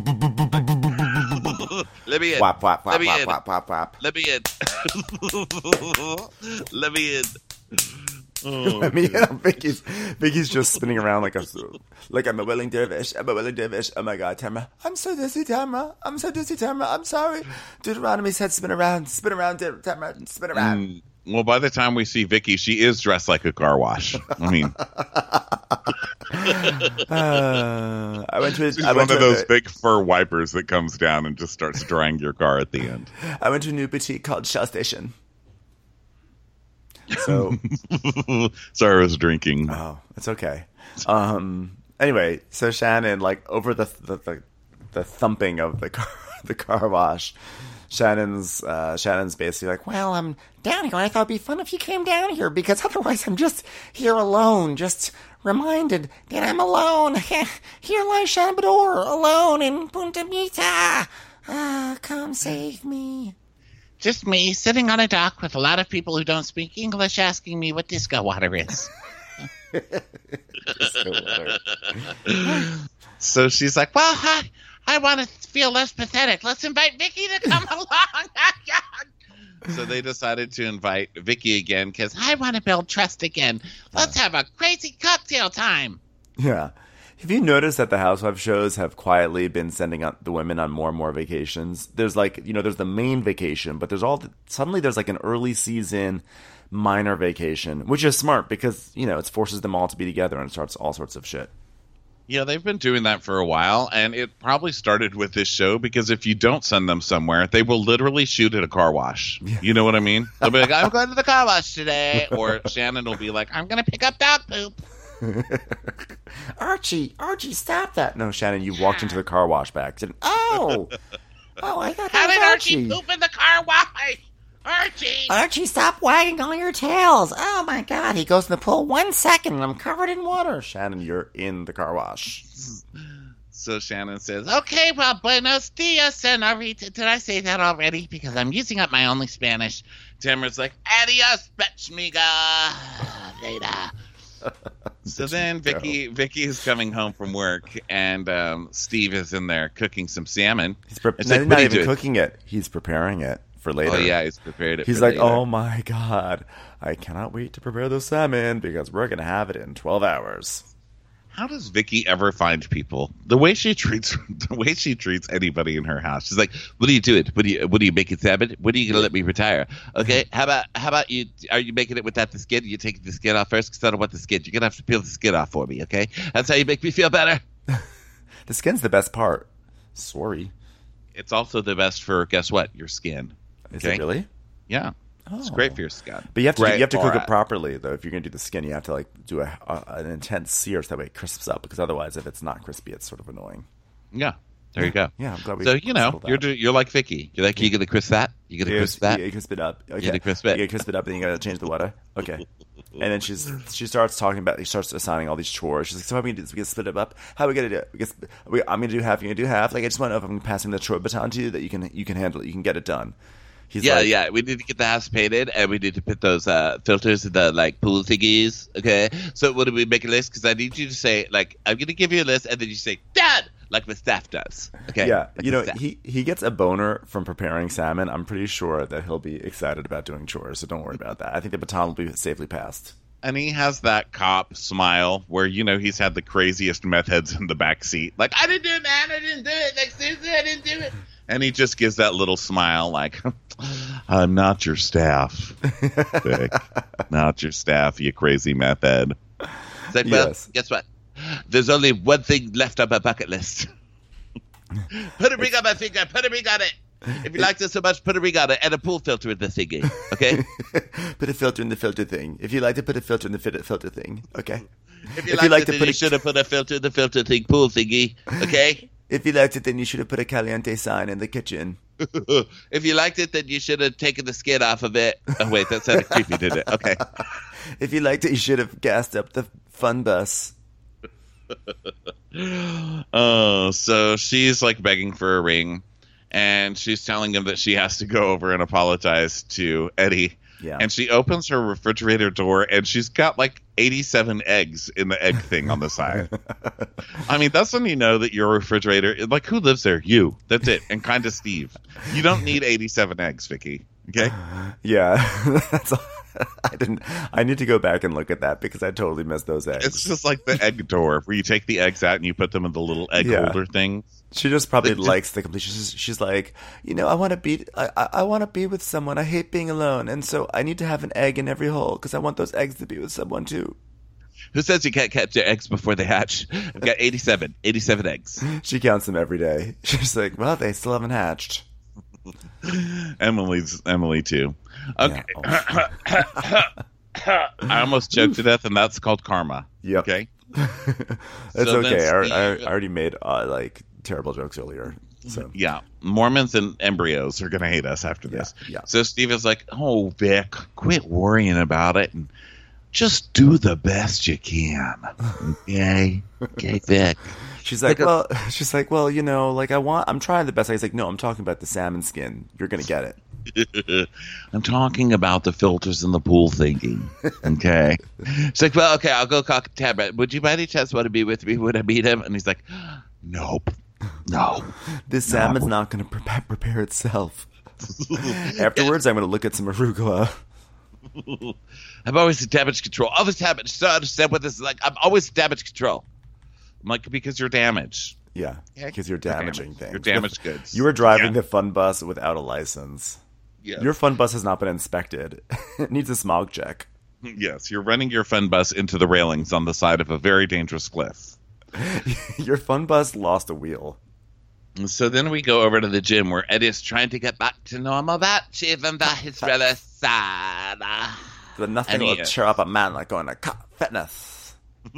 [SPEAKER 3] Let me in.
[SPEAKER 2] Wap, wap, wap,
[SPEAKER 3] Let me
[SPEAKER 2] wap,
[SPEAKER 3] in.
[SPEAKER 2] wap, wap, wap.
[SPEAKER 3] Let me in. Let me in.
[SPEAKER 2] I mean, Vicky's just spinning around like I'm a willing dervish. Oh my God, Tamara. I'm so dizzy, Tamara. I'm sorry. Deuteronomy said spin around, Tamara, spin around.
[SPEAKER 3] Well, by the time we see Vicky, she is dressed like a car wash. I mean,
[SPEAKER 2] I went to
[SPEAKER 3] one of those big fur wipers that comes down and just starts drying your car at the end.
[SPEAKER 2] I went to a new boutique called Shell Station. So,
[SPEAKER 3] sorry, I was drinking.
[SPEAKER 2] Oh, it's okay. Anyway, so Shannon, like over the thumping of the car wash, Shannon's basically like,
[SPEAKER 6] well, I'm down here. I thought it'd be fun if you came down here because otherwise I'm just here alone, just reminded that I'm alone. Here lies Shannon Beador, alone in Punta Mita. Come save me.
[SPEAKER 5] Just me, sitting on a dock with a lot of people who don't speak English asking me what disco water is.
[SPEAKER 3] So she's like, well, I want to feel less pathetic. Let's invite Vicky to come along. So they decided to invite Vicky again because I want to build trust again. Let's have a crazy cocktail time.
[SPEAKER 2] Yeah. Have you noticed that the Housewives shows have quietly been sending out the women on more and more vacations? There's like, there's the main vacation, but suddenly there's like an early season minor vacation, which is smart because, it forces them all to be together and starts all sorts of shit.
[SPEAKER 3] Yeah, they've been doing that for a while, and it probably started with this show because if you don't send them somewhere, they will literally shoot at a car wash. Yeah. You know what I mean? They'll be like, I'm going to the car wash today. Or Shannon will be like, I'm going to pick up dog poop.
[SPEAKER 6] Archie, stop that.
[SPEAKER 2] No, Shannon, you walked into the car wash by accident.
[SPEAKER 6] Oh, I thought
[SPEAKER 5] How
[SPEAKER 6] that was
[SPEAKER 5] did Archie poop in the car wash?
[SPEAKER 6] Archie, stop wagging all your tails. Oh, my God. He goes in the pool 1 second, and I'm covered in water.
[SPEAKER 2] Shannon, you're in the car wash.
[SPEAKER 3] So Shannon says,
[SPEAKER 5] okay, well, buenos dias, senorita. Did I say that already? Because I'm using up my only Spanish.
[SPEAKER 3] Tamara's like, adios, bitch, miga. Later. So then Vicky is coming home from work, and Steve is in there cooking some salmon.
[SPEAKER 2] He's not even cooking it. He's preparing it for later.
[SPEAKER 3] Oh, yeah, he's prepared it.
[SPEAKER 2] He's like, oh, my God. I cannot wait to prepare the salmon because we're going to have it in 12 hours.
[SPEAKER 3] How does Vicky ever find people? The way she treats anybody in her house. She's like, what are you doing? What are you making salmon? When are you gonna let me retire? Okay, how about you? Are you making it without the skin? You take the skin off first because I don't want the skin. You're gonna have to peel the skin off for me. Okay, that's how you make me feel better.
[SPEAKER 2] The skin's the best part. Sorry.
[SPEAKER 3] It's also the best for, guess what? Your skin.
[SPEAKER 2] Okay? Is it really?
[SPEAKER 3] Yeah. It's great for your skin.
[SPEAKER 2] But you have to cook it properly, though. If you're going to do the skin, you have to do an intense sear so that way it crisps up. Because otherwise, if it's not crispy, it's sort of annoying.
[SPEAKER 3] Yeah. There you go.
[SPEAKER 2] Yeah, I'm glad we
[SPEAKER 3] So, you're like Vicky. You're like, you going to crisp that? You going to crisp that?
[SPEAKER 2] You crisp it up. Okay.
[SPEAKER 3] You going to crisp it?
[SPEAKER 2] You crisp it up, then you got to change the water. Okay. And then she starts talking about, she starts assigning all these chores. She's like, so how are we going to do this? We can split it up. How are we going to do it? I'm going to do half, you're going to do half. Like, I just want to know if I'm passing the chore baton to you that you can handle it. You can get it done.
[SPEAKER 3] Yeah. We need to get the house painted, and we need to put those filters in the pool thingies. Okay. So what do we make a list? Because I need you to say I'm going to give you a list, and then you say Dad, like the staff does. Okay.
[SPEAKER 2] Yeah. Like he gets a boner from preparing salmon. I'm pretty sure that he'll be excited about doing chores. So don't worry about that. I think the baton will be safely passed.
[SPEAKER 3] And he has that cop smile where he's had the craziest meth heads in the back seat. Like, I didn't do it, man. I didn't do it. Like, seriously, I didn't do it. And he just gives that little smile like, I'm not your staff, Vic. Not your staff, you crazy meth head. It's like, well, guess what? There's only one thing left on my bucket list. Put a ring on my finger. Put a ring on it. If you liked it so much, put a ring on it and a pool filter in the thingy. Okay?
[SPEAKER 2] Put a filter in the filter thing. If you like to put a filter in the filter thing. Okay?
[SPEAKER 3] If you liked it, then you should have put a filter in the filter thing, pool thingy. Okay?
[SPEAKER 2] If you liked it, then you should have put a caliente sign in the kitchen.
[SPEAKER 3] If you liked it, then you should have taken the skin off of it. Oh, wait, that sounded creepy, didn't it? Okay.
[SPEAKER 2] If you liked it, you should have gassed up the fun bus.
[SPEAKER 3] Oh, so she's begging for a ring, and she's telling him that she has to go over and apologize to Eddie.
[SPEAKER 2] Yeah.
[SPEAKER 3] And she opens her refrigerator door, and she's got 87 eggs in the egg thing on the side. I mean, that's when you know that your refrigerator, who lives there? You. That's it. And kind of Steve. You don't need 87 eggs, Vicky. Okay?
[SPEAKER 2] Yeah. That's all. I need to go back and look at that because I totally missed those eggs.
[SPEAKER 3] It's just like the egg door where you take the eggs out and you put them in the little egg holder thing.
[SPEAKER 2] She just probably likes the completion. She's like, I want to be with someone. I hate being alone, and so I need to have an egg in every hole because I want those eggs to be with someone too.
[SPEAKER 3] Who says you can't catch your eggs before they hatch? I've got 87 eggs.
[SPEAKER 2] She counts them every day. She's like, well, they still haven't hatched.
[SPEAKER 3] Emily too. Okay. Yeah. I almost choked to death, and that's called karma.
[SPEAKER 2] Yep.
[SPEAKER 3] Okay.
[SPEAKER 2] It's okay. I already made terrible jokes earlier. So
[SPEAKER 3] yeah, Mormons and embryos are gonna hate us after this.
[SPEAKER 2] Yeah.
[SPEAKER 3] So Steve is like, "Oh, Vic, quit worrying about it and just do the best you can." Okay, Vic.
[SPEAKER 2] She's like, well, I'm trying the best. I was like, no, I'm talking about the salmon skin. You're gonna get it.
[SPEAKER 3] I'm talking about the filters in the pool thingy. Okay. She's like, well, okay, I'll go talk to Tabret. Would you by any chance want to be with me? Would I meet him? And he's like, nope. No.
[SPEAKER 2] This salmon's not going to prepare itself. Afterwards, I'm going to look at some arugula.
[SPEAKER 3] I'm always in damage control. Always damage. So I understand what this is like. I'm always in damage control. I'm like, because you're damaged.
[SPEAKER 2] Yeah, because you're damaging things.
[SPEAKER 3] You're damaged goods.
[SPEAKER 2] You were driving the fun bus without a license.
[SPEAKER 3] Yes.
[SPEAKER 2] Your fun bus has not been inspected. It needs a smog check.
[SPEAKER 3] Yes, you're running your fun bus into the railings on the side of a very dangerous cliff.
[SPEAKER 2] Your fun bus lost a wheel.
[SPEAKER 3] So then we go over to the gym where Eddie's trying to get back to normal, but even that is really sad.
[SPEAKER 2] But nothing will cheer up a man like going to fitness.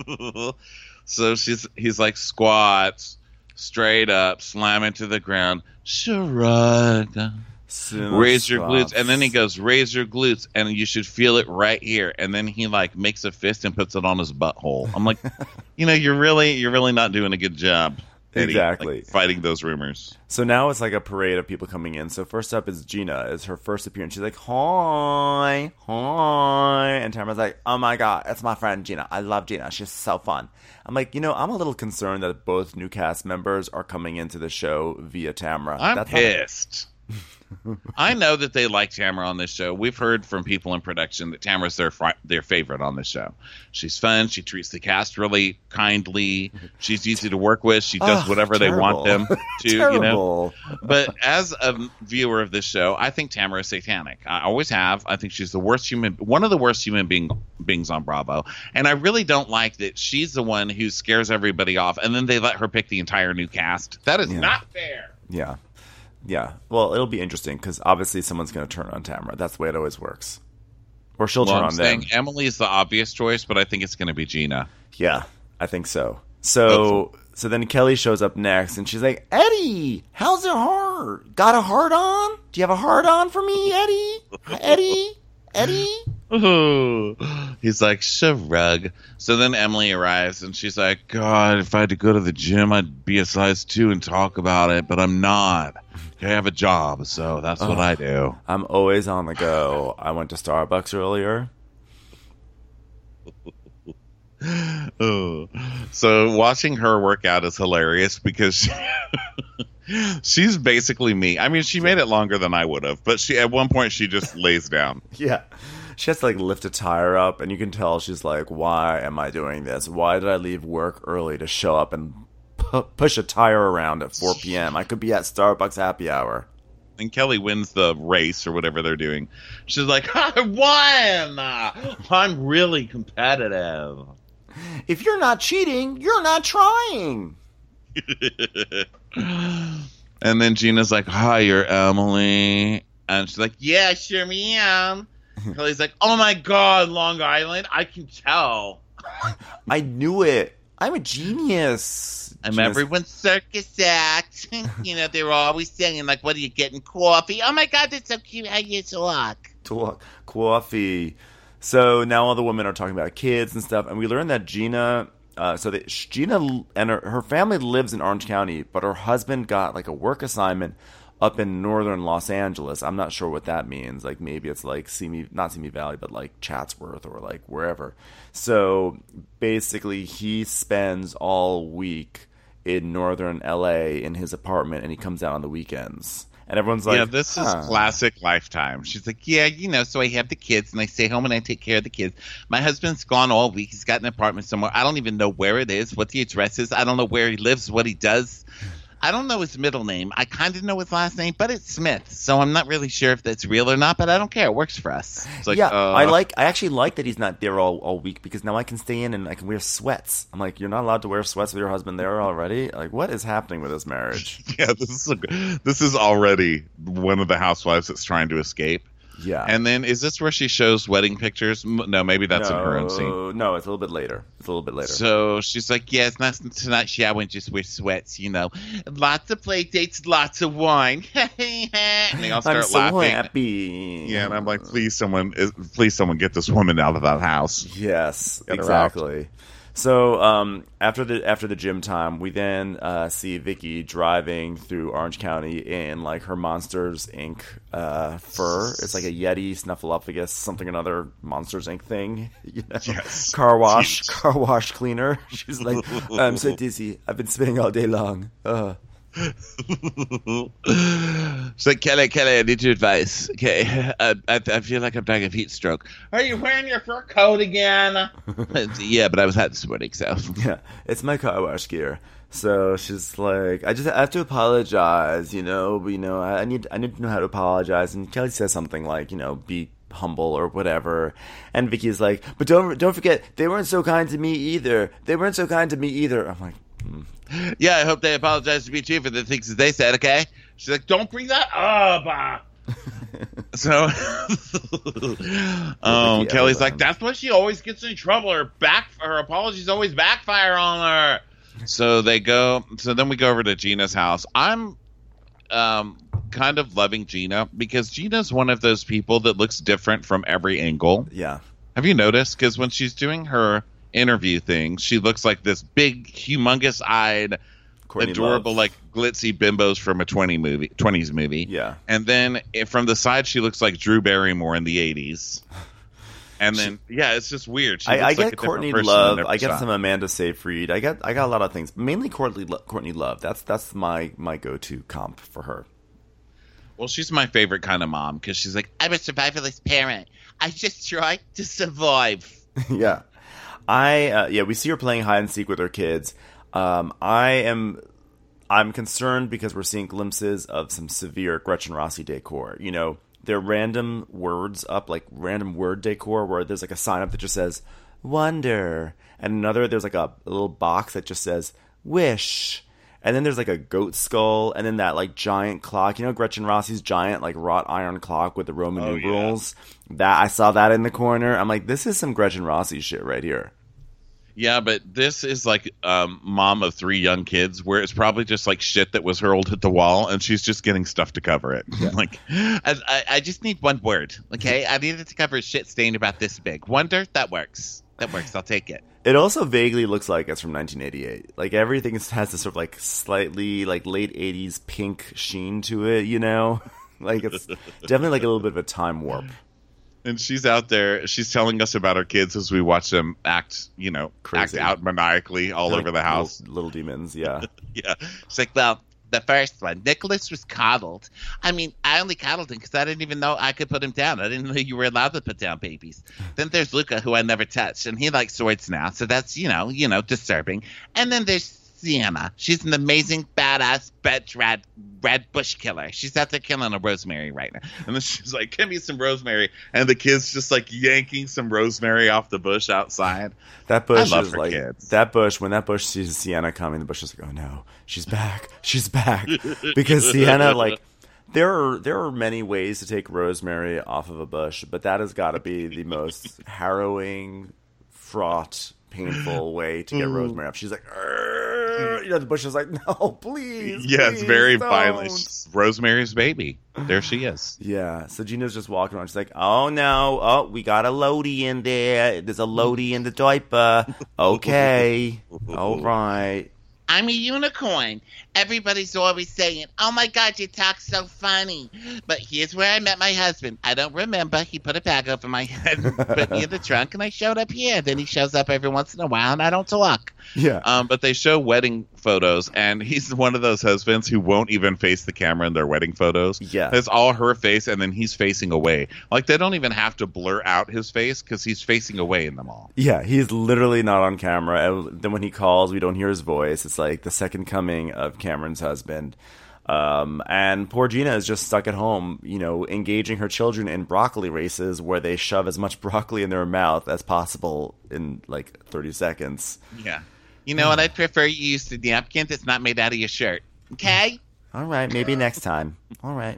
[SPEAKER 3] So he's like, squats, straight up, slam into the ground, shrug, raise your glutes. And then he goes, raise your glutes, and you should feel it right here. And then he like makes a fist and puts it on his butthole. I'm like, you're really not doing a good job. Eddie,
[SPEAKER 2] exactly.
[SPEAKER 3] Like, fighting those rumors.
[SPEAKER 2] So now it's like a parade of people coming in. So first up is Gina. It's her first appearance. She's like, hi. And Tamara's like, oh my God, it's my friend Gina. I love Gina. She's so fun. I'm like, I'm a little concerned that both new cast members are coming into the show via Tamara.
[SPEAKER 3] I'm pissed. I know that they like Tamara on this show. We've heard from people in production that Tamara's their favorite on this show. She's fun. She treats the cast really kindly. She's easy to work with. She does whatever they want them to, But as a viewer of this show, I think Tamara is satanic. I always have. I think she's one of the worst human beings on Bravo. And I really don't like that she's the one who scares everybody off, and then they let her pick the entire new cast. That is not fair.
[SPEAKER 2] Yeah. Yeah, well, it'll be interesting because obviously someone's going to turn on Tamara. That's the way it always works. Or she'll turn on them.
[SPEAKER 3] Emily is the obvious choice, but I think it's going to be Gina.
[SPEAKER 2] Yeah, I think so. So then Kelly shows up next, and she's like, Eddie, how's your heart? Got a heart on? Do you have a heart on for me, Eddie? Eddie?
[SPEAKER 3] Ooh. He's like, shrug. So then Emily arrives, and she's like, God, if I had to go to the gym, I'd be a size 2 and talk about it, but I'm not. I have a job, so that's what I do.
[SPEAKER 2] I'm always on the go. I went to Starbucks earlier.
[SPEAKER 3] So watching her work out is hilarious because she's basically me. I mean, she made it longer than I would have, but at one point she just lays down.
[SPEAKER 2] Yeah. She has to like lift a tire up, and you can tell she's like, why am I doing this? Why did I leave work early to show up and push a tire around at 4 p.m.? I could be at Starbucks happy hour.
[SPEAKER 3] And Kelly wins the race or whatever they're doing. She's like, I won! I'm really competitive.
[SPEAKER 2] If you're not cheating, you're not trying.
[SPEAKER 3] And then Gina's like, hi, you're Emily. And she's like, yeah, I sure am. Kelly's like, oh my God, Long Island, I can tell.
[SPEAKER 2] I knew it. I'm a genius.
[SPEAKER 5] I'm everyone's circus act. They were always saying, like, what are you getting, coffee? Oh my God, that's so cute how you talk.
[SPEAKER 2] Coffee. So now all the women are talking about kids and stuff, and we learned that Gina... Gina and her family lives in Orange County, but her husband got like a work assignment up in northern Los Angeles. I'm not sure what that means. Like maybe it's like not Simi Valley, but like Chatsworth or like wherever. So basically he spends all week in northern LA in his apartment, and he comes out on the weekends. And everyone's like,
[SPEAKER 3] yeah, this is classic Lifetime. She's like, yeah, so I have the kids, and I stay home and I take care of the kids. My husband's gone all week. He's got an apartment somewhere. I don't even know where it is, what the address is. I don't know where he lives, what he does. I don't know his middle name. I kind of know his last name, but it's Smith. So I'm not really sure if that's real or not, but I don't care. It works for us.
[SPEAKER 2] It's like, I actually like that he's not there all week, because now I can stay in and I can wear sweats. I'm like, you're not allowed to wear sweats with your husband there already? Like, what is happening with this marriage?
[SPEAKER 3] Yeah, this is already one of the housewives that's trying to escape.
[SPEAKER 2] Yeah.
[SPEAKER 3] And then is this where she shows wedding pictures? No, maybe that's in her own scene.
[SPEAKER 2] No, it's a little bit later.
[SPEAKER 3] So she's like, yeah, it's not tonight shower and just wear sweats, Lots of play dates, lots of wine. And they all start laughing.
[SPEAKER 2] I'm so happy.
[SPEAKER 3] Yeah, and I'm like, please someone get this woman out of that house.
[SPEAKER 2] Yes, exactly. So after the gym time, we then see Vicky driving through Orange County in like her Monsters Inc. Fur. It's like a Yeti, Snuffleupagus, something another Monsters Inc. thing. You know?
[SPEAKER 3] Yes.
[SPEAKER 2] Car wash cleaner. She's like, I'm so dizzy. I've been spinning all day long.
[SPEAKER 3] So Kelly, I need your advice. Okay, I feel like I'm dying of heat stroke. Are you wearing your fur coat again? Yeah, but I was hot this morning, so
[SPEAKER 2] yeah, it's my car wash gear. So she's like, I have to apologize, you know. But, you know, I need to know how to apologize. And Kelly says something like, you know, be humble or whatever. And Vicky's like, but don't forget, they weren't so kind to me either. I'm like.
[SPEAKER 3] Yeah, I hope they apologize to me too for the things that they said, okay? She's like, don't bring that up. So, Kelly's like, that's why she always gets in trouble. Her apologies always backfire on her. So then we go over to Gina's house. I'm kind of loving Gina because Gina's one of those people that looks different from every angle.
[SPEAKER 2] Yeah.
[SPEAKER 3] Have you noticed? Because when she's doing her interview thing, she looks like this big, humongous-eyed, adorable, like glitzy bimbos from a 20s movie.
[SPEAKER 2] Yeah.
[SPEAKER 3] And then from the side, she looks like Drew Barrymore in the 80s. And then, it's just weird.
[SPEAKER 2] I get Courtney Love. I get some Amanda Seyfried. I got a lot of things. Mainly Courtney Love. That's my go-to comp for her.
[SPEAKER 3] Well, she's my favorite kind of mom because she's like, I'm a survivalist parent. I just try to survive.
[SPEAKER 2] Yeah. We see her playing hide and seek with her kids. I'm concerned because we're seeing glimpses of some severe Gretchen Rossi decor. You know, there are random words up, like random word decor, where there's like a sign up that just says "wonder," and there's like a little box that just says "wish," and then there's like a goat skull, and then that like giant clock. You know, Gretchen Rossi's giant like wrought iron clock with the Roman numerals. Yeah. That I saw that in the corner. I'm like, this is some Gretchen Rossi shit right here.
[SPEAKER 3] Yeah, but this is like mom of 3 young kids, where it's probably just like shit that was hurled at the wall, and she's just getting stuff to cover it. Yeah. Like, I just need one word, okay? I needed to cover a shit stain about this big. Wonder, that works. I'll take it.
[SPEAKER 2] It also vaguely looks like it's from 1988. Like, everything has this sort of like slightly like late 80s pink sheen to it, you know? Like, it's definitely like a little bit of a time warp.
[SPEAKER 3] And she's out there. She's telling us about her kids as we watch them act out maniacally all over the house.
[SPEAKER 2] Little demons, yeah.
[SPEAKER 3] Yeah. She's like, well, the first one, Nicholas was coddled. I mean, I only coddled him because I didn't even know I could put him down. I didn't know you were allowed to put down babies. Then there's Luca, who I never touched, and he likes swords now, so that's, disturbing. And then there's Sienna. She's an amazing, badass, red bush killer. She's out there killing a rosemary right now. And then she's like, give me some rosemary. And the kid's just like yanking some rosemary off the bush outside.
[SPEAKER 2] That bush is like, kids. That bush, when that bush sees Sienna coming, the bush is like, oh no, she's back. Because Sienna, like, there are many ways to take rosemary off of a bush, but that has got to be the most harrowing, fraught, painful way to get rosemary up. She's like, the bush is like, no, please.
[SPEAKER 3] Yeah, it's very violent. She's Rosemary's baby. There she is.
[SPEAKER 2] Yeah. So Gina's just walking around. She's like, oh no, oh, we got a Lodi in there. There's a Lodi in the diaper. Okay, all right.
[SPEAKER 5] I'm a unicorn. Everybody's always saying, oh my God, you talk so funny. But here's where I met my husband. I don't remember. He put a bag over my head and put me in the trunk, and I showed up here. Then he shows up every once in a while, and I don't talk.
[SPEAKER 2] Yeah.
[SPEAKER 3] But they show wedding photos, and he's one of those husbands who won't even face the camera in their wedding photos.
[SPEAKER 2] Yeah.
[SPEAKER 3] It's all her face, and then he's facing away. Like, they don't even have to blur out his face because he's facing away in them all.
[SPEAKER 2] Yeah, he's literally not on camera. And then when he calls, we don't hear his voice. It's like the second coming of Cameron's husband. And poor Gina is just stuck at home, engaging her children in broccoli races where they shove as much broccoli in their mouth as possible in like 30 seconds.
[SPEAKER 5] Yeah. You know what? I'd prefer you use the napkin that's not made out of your shirt. Okay?
[SPEAKER 2] All right. Maybe next time. All right.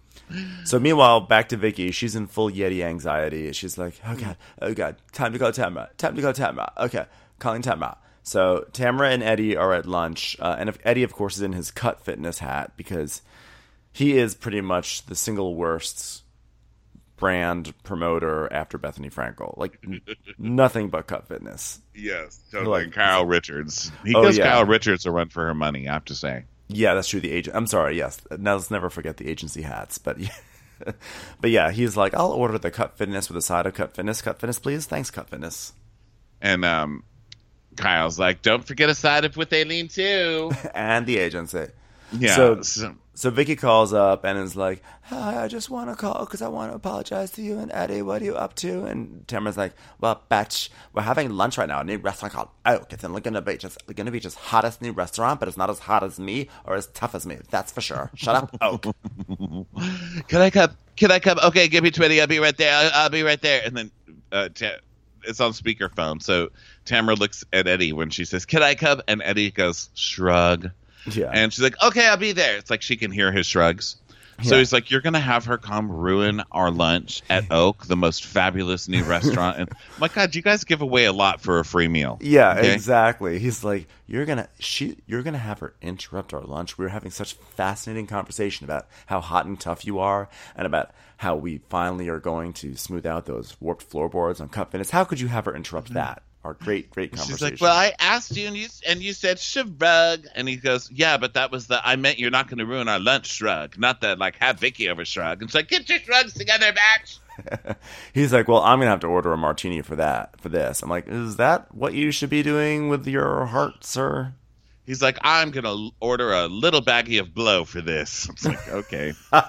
[SPEAKER 2] So meanwhile, back to Vicky. She's in full Yeti anxiety. She's like, oh God, time to go Tamra. Okay, calling Tamra. So Tamra and Eddie are at lunch, and Eddie, of course, is in his Cut Fitness hat because he is pretty much the single worst brand promoter after Bethany Frankel. Like, nothing but Cut Fitness.
[SPEAKER 3] Yes, totally. And Kyle Richards. He gives Kyle Richards a run for her money, I have to say.
[SPEAKER 2] Yeah, that's true. The agent. I'm sorry. Yes. Now let's never forget the agency hats. But yeah, but yeah, he's like, I'll order the Cut Fitness with a side of Cut Fitness. Cut Fitness, please. Thanks, Cut Fitness.
[SPEAKER 3] And Kyle's like, don't forget a side of with Aileen too.
[SPEAKER 2] And the agency.
[SPEAKER 3] Yeah.
[SPEAKER 2] So Vicky calls up and is like, hi, I just want to call because I want to apologize to you and Eddie. What are you up to? And Tamara's like, well, Betch, we're having lunch right now at a new restaurant called Oak. It's going to be just hottest new restaurant, but it's not as hot as me or as tough as me. That's for sure. Shut up, Oak.
[SPEAKER 3] Can I come? Okay, give me 20. I'll be right there. I'll be right there. And then it's on speakerphone. So Tamara looks at Eddie when she says, can I come? And Eddie goes, shrug.
[SPEAKER 2] Yeah.
[SPEAKER 3] And she's like, okay, I'll be there. It's like she can hear his shrugs. So he's like, you're going to have her come ruin our lunch at Oak, the most fabulous new restaurant. And my God, you guys give away a lot for a free meal.
[SPEAKER 2] Yeah, okay? Exactly. He's like, you're going to have her interrupt our lunch. We were having such fascinating conversation about how hot and tough you are and about how we finally are going to smooth out those warped floorboards on Cut Fitness. How could you have her interrupt that? Our great conversation.
[SPEAKER 3] She's like, well, I asked you and you said shrug. And he goes, yeah, but that was I meant you're not going to ruin our lunch shrug. Not that like have Vicky over shrug. And she's like, get your shrugs together, Batch.
[SPEAKER 2] He's like, well, I'm going to have to order a martini for this. I'm like, is that what you should be doing with your heart, sir?
[SPEAKER 3] He's like, I'm going to order a little baggie of blow for this. It's like, okay.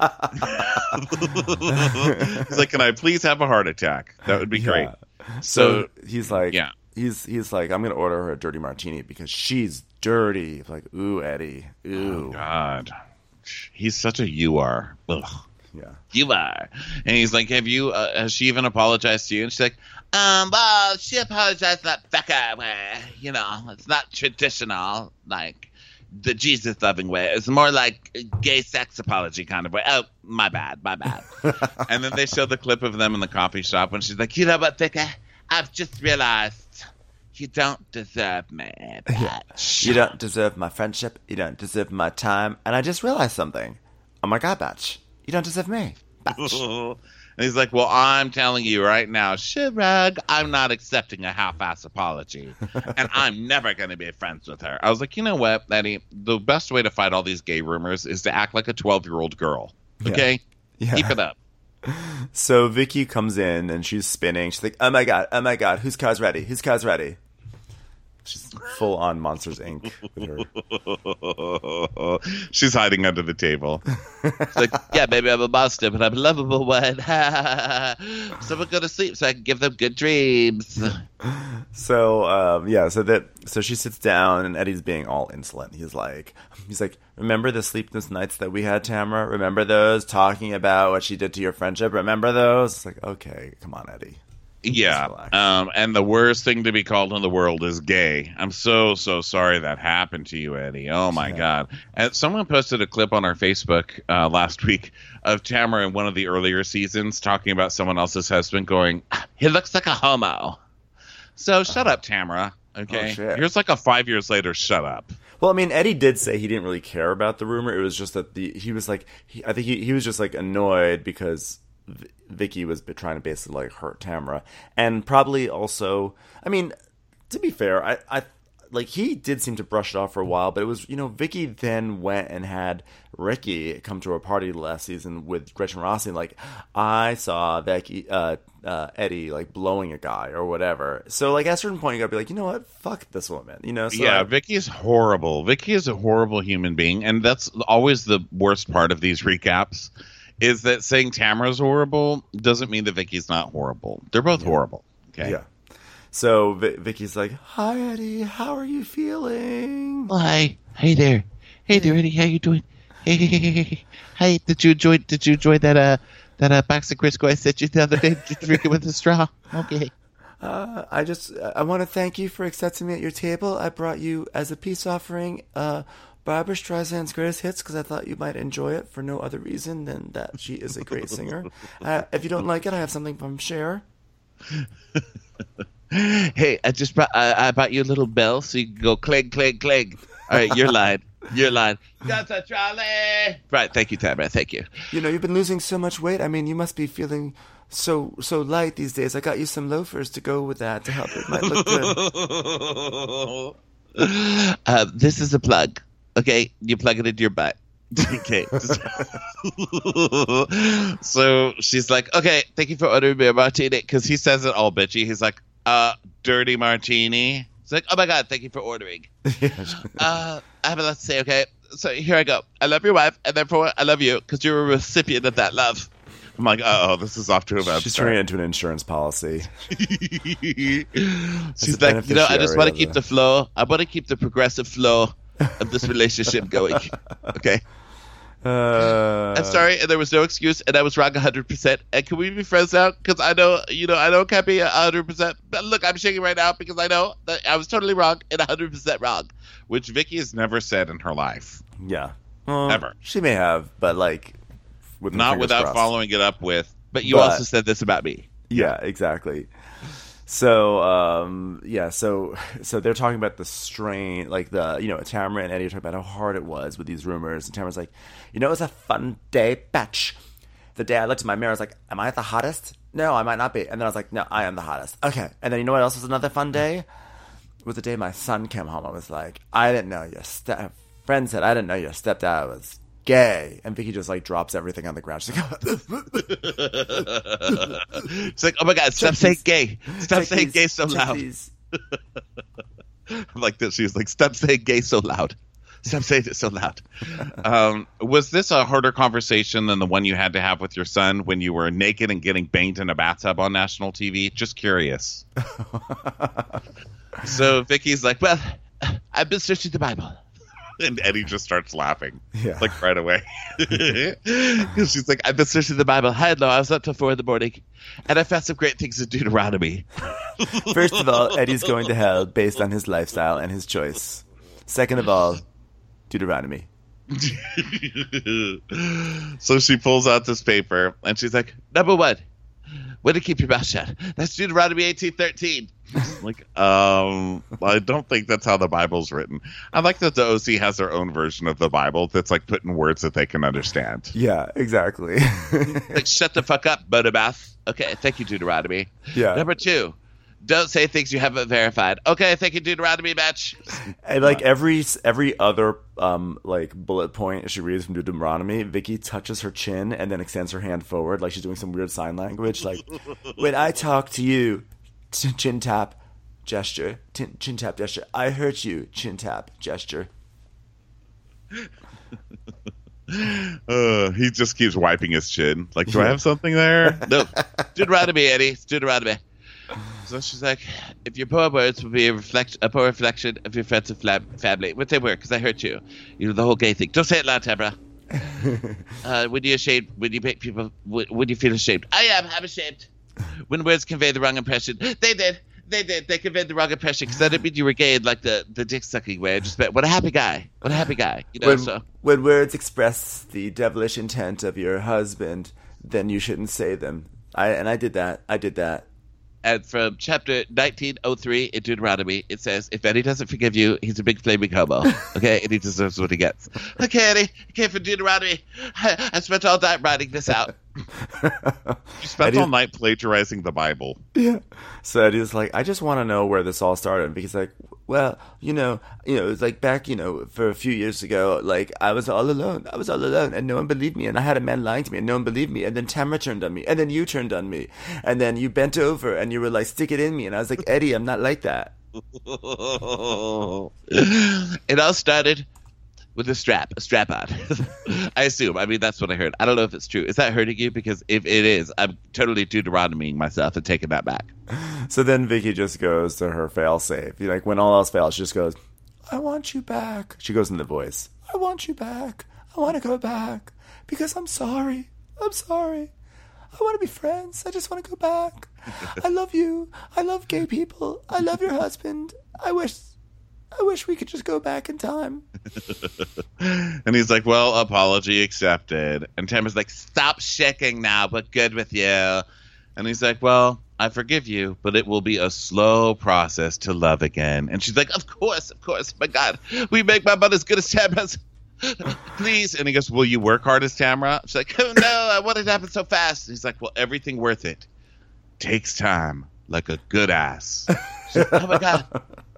[SPEAKER 3] He's like, can I please have a heart attack? That would be great.
[SPEAKER 2] So he's like, yeah. He's like, I'm going to order her a dirty martini because she's dirty. Like, ooh, Eddie. Ooh.
[SPEAKER 3] Oh, God. He's such a you are. Ugh.
[SPEAKER 2] Yeah.
[SPEAKER 3] You are. And he's like, has she even apologized to you? And she's like, well, she apologized that Becca way. You know, it's not traditional, like the Jesus loving way. It's more like gay sex apology kind of way. Oh, my bad. And then they show the clip of them in the coffee shop when she's like, you know what, Becca? I've just realized you don't deserve me, Batch.
[SPEAKER 2] You don't deserve my friendship. You don't deserve my time. And I just realized something. Oh my God, Batch. You don't deserve me, Batch.
[SPEAKER 3] And he's like, well, I'm telling you right now, shrug, I'm not accepting a half-ass apology. And I'm never going to be friends with her. I was like, you know what, Eddie? The best way to fight all these gay rumors is to act like a 12-year-old girl. Okay?
[SPEAKER 2] Yeah.
[SPEAKER 3] Keep it up.
[SPEAKER 2] So Vicky comes in and she's spinning. She's like, oh my God, whose car's ready? She's full on Monsters, Inc. with
[SPEAKER 3] her. She's hiding under the table. She's like, yeah, baby, I'm a monster, but I'm a lovable one. Someone go to sleep so I can give them good dreams.
[SPEAKER 2] So she sits down and Eddie's being all insolent. He's like, remember the sleepless nights that we had, Tamara? Remember those? Talking about what she did to your friendship? Remember those? It's like, okay, come on, Eddie.
[SPEAKER 3] Yeah, and the worst thing to be called in the world is gay. I'm so sorry that happened to you, Eddie. Oh, my God. And someone posted a clip on our Facebook last week of Tamara in one of the earlier seasons talking about someone else's husband going, he looks like a homo. So shut up, Tamara, okay? Here's like a 5 years later, shut up.
[SPEAKER 2] Well, I mean, Eddie did say he didn't really care about the rumor. It was just that he was like, I think he was just like annoyed because Vicky was trying to basically like hurt Tamara, and probably also, I mean, to be fair, I like he did seem to brush it off for a while, but it was, you know, Vicky then went and had Ricky come to a party last season with Gretchen Rossi, and like I saw Eddie like blowing a guy or whatever. So like at a certain point you gotta be like, you know what, fuck this woman, you know. So,
[SPEAKER 3] yeah, Vicky's horrible. Vicky is a horrible human being, and that's always the worst part of these recaps. Is that saying Tamara's horrible doesn't mean that Vicky's not horrible. They're both horrible. Okay.
[SPEAKER 2] Yeah. So Vicky's like, "Hi, Eddie. How are you feeling?"
[SPEAKER 5] Oh, hi. Hey there, Eddie. How you doing? Hey. Did you enjoy that box of Crisco I sent you the other day? Did you drink it with a straw? Okay.
[SPEAKER 2] I want to thank you for accepting me at your table. I brought you as a peace offering. Barbra Streisand's Greatest Hits because I thought you might enjoy it for no other reason than that she is a great singer. If you don't like it, I have something from Cher.
[SPEAKER 5] Hey, I bought you a little bell so you can go clang, clang, clang. All right, your line. That's a trolley. Right, thank you, Tamara. Thank you.
[SPEAKER 2] You know, you've been losing so much weight. I mean, you must be feeling so light these days. I got you some loafers to go with that to help it might look
[SPEAKER 3] good. This is a plug. Okay, you plug it into your butt. Okay. So she's like, okay, thank you for ordering me a martini, because he says it all bitchy. He's like, dirty martini. It's like, oh my God, thank you for ordering. I have a lot to say, okay? So here I go. I love your wife, and therefore I love you, because you're a recipient of that love. I'm like, this is of a bad
[SPEAKER 2] She's
[SPEAKER 3] start.
[SPEAKER 2] turning it into an insurance policy.
[SPEAKER 3] She's like, I just want to keep the flow. I want to keep the progressive flow of this relationship going. Okay? I'm sorry, and there was no excuse, and I was wrong 100%. And can we be friends now? Because I know it can't be 100%. But look, I'm shaking right now because I know that I was totally wrong and 100% wrong.
[SPEAKER 1] Which Vicky has never said in her life.
[SPEAKER 2] Yeah.
[SPEAKER 1] Ever.
[SPEAKER 2] She may have, but like...
[SPEAKER 1] Not without
[SPEAKER 2] crossed.
[SPEAKER 1] Following it up with...
[SPEAKER 3] But you also said this about me.
[SPEAKER 2] Yeah, exactly. So, so they're talking about the strain, like Tamara and Eddie are talking about how hard it was with these rumors. And Tamara's like, it was a fun day, batch. The day I looked in my mirror, I was like, am I the hottest? No, I might not be. And then I was like, no, I am the hottest. Okay. And then you know what else was another fun day? It was the day my son came home. I was like, I didn't know your friend said, I didn't know your stepdad was gay. And Vicky just like drops everything on the ground. She's like,
[SPEAKER 3] it's like, oh my God, stop saying gay. Stop saying gay so loud.
[SPEAKER 1] I'm like this. She's like, stop saying gay so loud. Stop saying it so loud. Was this a harder conversation than the one you had to have with your son when you were naked and getting banged in a bathtub on national TV? Just curious.
[SPEAKER 3] So Vicky's like, well, I've been searching the Bible.
[SPEAKER 1] And Eddie just starts laughing, like right away.
[SPEAKER 3] She's like, I've been searching the Bible. High and low. I was up till 4 a.m, and I found some great things in Deuteronomy.
[SPEAKER 2] First of all, Eddie's going to hell based on his lifestyle and his choice. Second of all, Deuteronomy.
[SPEAKER 1] So she pulls out this paper, and she's like,
[SPEAKER 3] number 1, way to keep your mouth shut. That's Deuteronomy 18:13.
[SPEAKER 1] Like, I don't think that's how the Bible's written. I like that the OC has their own version of the Bible that's like put in words that they can understand.
[SPEAKER 2] Yeah, exactly.
[SPEAKER 3] Like, shut the fuck up, Bonabath. Okay, thank you, Deuteronomy.
[SPEAKER 2] Yeah.
[SPEAKER 3] Number 2, don't say things you haven't verified. Okay, thank you, Deuteronomy, match.
[SPEAKER 2] And like every other like bullet point she reads from Deuteronomy, Vicky touches her chin and then extends her hand forward like she's doing some weird sign language. Like, when I talk to you, chin tap gesture, chin tap gesture. I hurt you, chin tap gesture.
[SPEAKER 1] He just keeps wiping his chin. Like, do I have something there?
[SPEAKER 3] No, Deuteronomy, Eddie. It's Deuteronomy. So she's like, if your poor words would be a poor reflection of your friends and family, which they were, because I hurt you. You know, the whole gay thing. Don't say it loud, Tamara. When you're ashamed, when you make people, when you feel ashamed. I'm ashamed. When words convey the wrong impression. They did. They conveyed the wrong impression, because that didn't mean you were gay in like the dick sucking way. I just meant, what a happy guy. You know,
[SPEAKER 2] when words express the devilish intent of your husband, then you shouldn't say them. I did that.
[SPEAKER 3] And from chapter 1903 in Deuteronomy, it says, if Eddie doesn't forgive you, he's a big flaming homo. Okay? And he deserves what he gets. Okay, Eddie. Okay, from Deuteronomy. I spent all night writing this out.
[SPEAKER 1] You spent all night plagiarizing the Bible.
[SPEAKER 2] Yeah. So Eddie's like, I just want to know where this all started. Because like, well, it's like back, for a few years ago, like I was all alone and no one believed me, and I had a man lying to me and no one believed me, and then Tamara turned on me, and then you turned on me, and then you bent over and you were like, stick it in me, and I was like, Eddie, I'm not like that.
[SPEAKER 3] It all started with a strap on. I assume. I mean, that's what I heard. I don't know if it's true. Is that hurting you? Because if it is, I'm totally Deuteronomying myself and taking that back.
[SPEAKER 2] So then Vicky just goes to her fail-safe. Like, when all else fails, she just goes, I want you back. She goes in the voice. I want you back. I want to go back. Because I'm sorry. I want to be friends. I just want to go back. I love you. I love gay people. I love your husband. I wish we could just go back in time.
[SPEAKER 1] And he's like, well, apology accepted. And Tamara's like, stop shaking now. We're good with you. And he's like, well, I forgive you, but it will be a slow process to love again. And she's like, of course. My God, we make my butt as good as Tamara's. please. And he goes, will you work hard as Tamara? She's like, oh, no, I want it to happen so fast. And he's like, well, everything worth it takes time, like a good ass. She's like, oh, my God.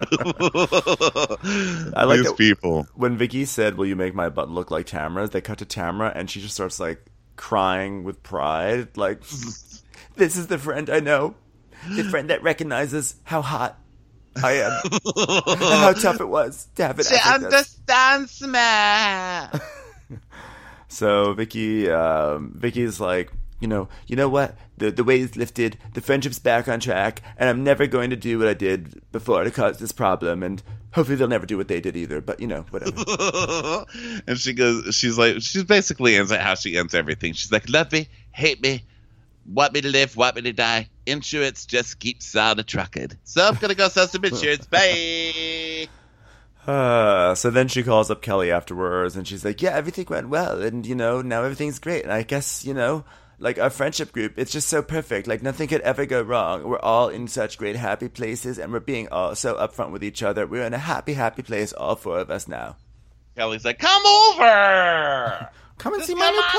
[SPEAKER 2] I like
[SPEAKER 1] these people.
[SPEAKER 2] When Vicky said, will you make my butt look like Tamara's, they cut to Tamara, and she just starts, like, crying with pride. Like, this is the friend I know. The friend that recognizes how hot I am. And how tough it was to have it.
[SPEAKER 5] She understands me.
[SPEAKER 2] So Vicky's like, you know what? The weight is lifted, the friendship's back on track, and I'm never going to do what I did before to cause this problem, and hopefully they'll never do what they did either, but whatever.
[SPEAKER 1] And she basically ends it how she ends everything. She's like, love me, hate me, want me to live, want me to die. Insurance just keeps on a trucking. So I'm going to go sell some insurance. Bye.
[SPEAKER 2] So then she calls up Kelly afterwards, and she's like, yeah, everything went well, and, now everything's great. And I guess, like our friendship group, it's just so perfect. Like nothing could ever go wrong. We're all in such great, happy places, and we're being all so upfront with each other. We're in a happy, happy place, all four of us now.
[SPEAKER 1] Kelly's like, come over.
[SPEAKER 6] Come and see my new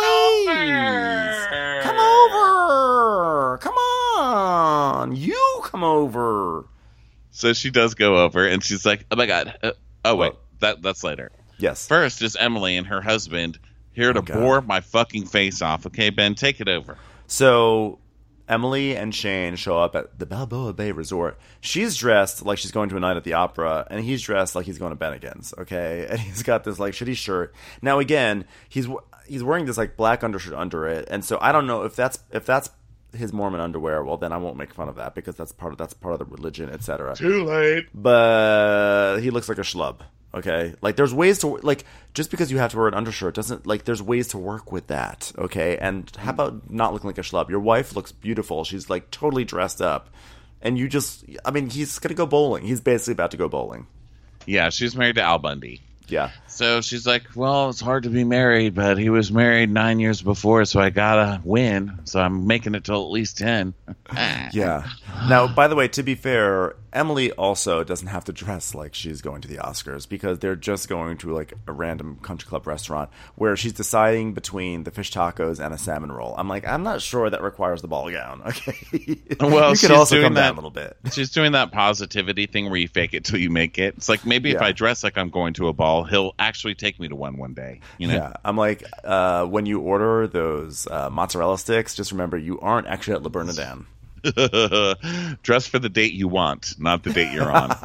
[SPEAKER 6] place. Come over. Come on. You come over.
[SPEAKER 1] So she does go over, and she's like, oh, my God. Wait. That's later.
[SPEAKER 2] Yes.
[SPEAKER 1] First is Emily and her husband here to bore my fucking face off. Okay, Ben, take it over.
[SPEAKER 2] So Emily and Shane show up at the Balboa Bay Resort. She's dressed like she's going to a night at the opera, and he's dressed like he's going to Bennigan's, okay? And he's got this, like, shitty shirt. Now, again, he's wearing this, like, black undershirt under it, and so I don't know if that's his Mormon underwear. Well, then I won't make fun of that because that's part of the religion, etc.
[SPEAKER 1] Too late.
[SPEAKER 2] But he looks like a schlub. Okay, like there's ways to like just because you have to wear an undershirt doesn't like there's ways to work with that. Okay, and how about not looking like a schlub? Your wife looks beautiful. She's like totally dressed up, and he's gonna go bowling. He's basically about to go bowling.
[SPEAKER 1] Yeah, she's married to Al Bundy.
[SPEAKER 2] Yeah.
[SPEAKER 1] So she's like, well, it's hard to be married, but he was married 9 years before, so I gotta win. So I'm making it till at least 10.
[SPEAKER 2] Yeah. Now, by the way, to be fair, Emily also doesn't have to dress like she's going to the Oscars because they're just going to like a random country club restaurant where she's deciding between the fish tacos and a salmon roll. I'm like, I'm not sure that requires the ball gown. Okay.
[SPEAKER 1] Well,
[SPEAKER 2] you could also come down a little bit.
[SPEAKER 1] She's doing that positivity thing where you fake it till you make it. It's like maybe if I dress like I'm going to a ball, he'll actually take me to one day.
[SPEAKER 2] Yeah. I'm like, when you order those mozzarella sticks, just remember you aren't actually at Le Bernardin.
[SPEAKER 1] Dress for the date you want, not the date you're on.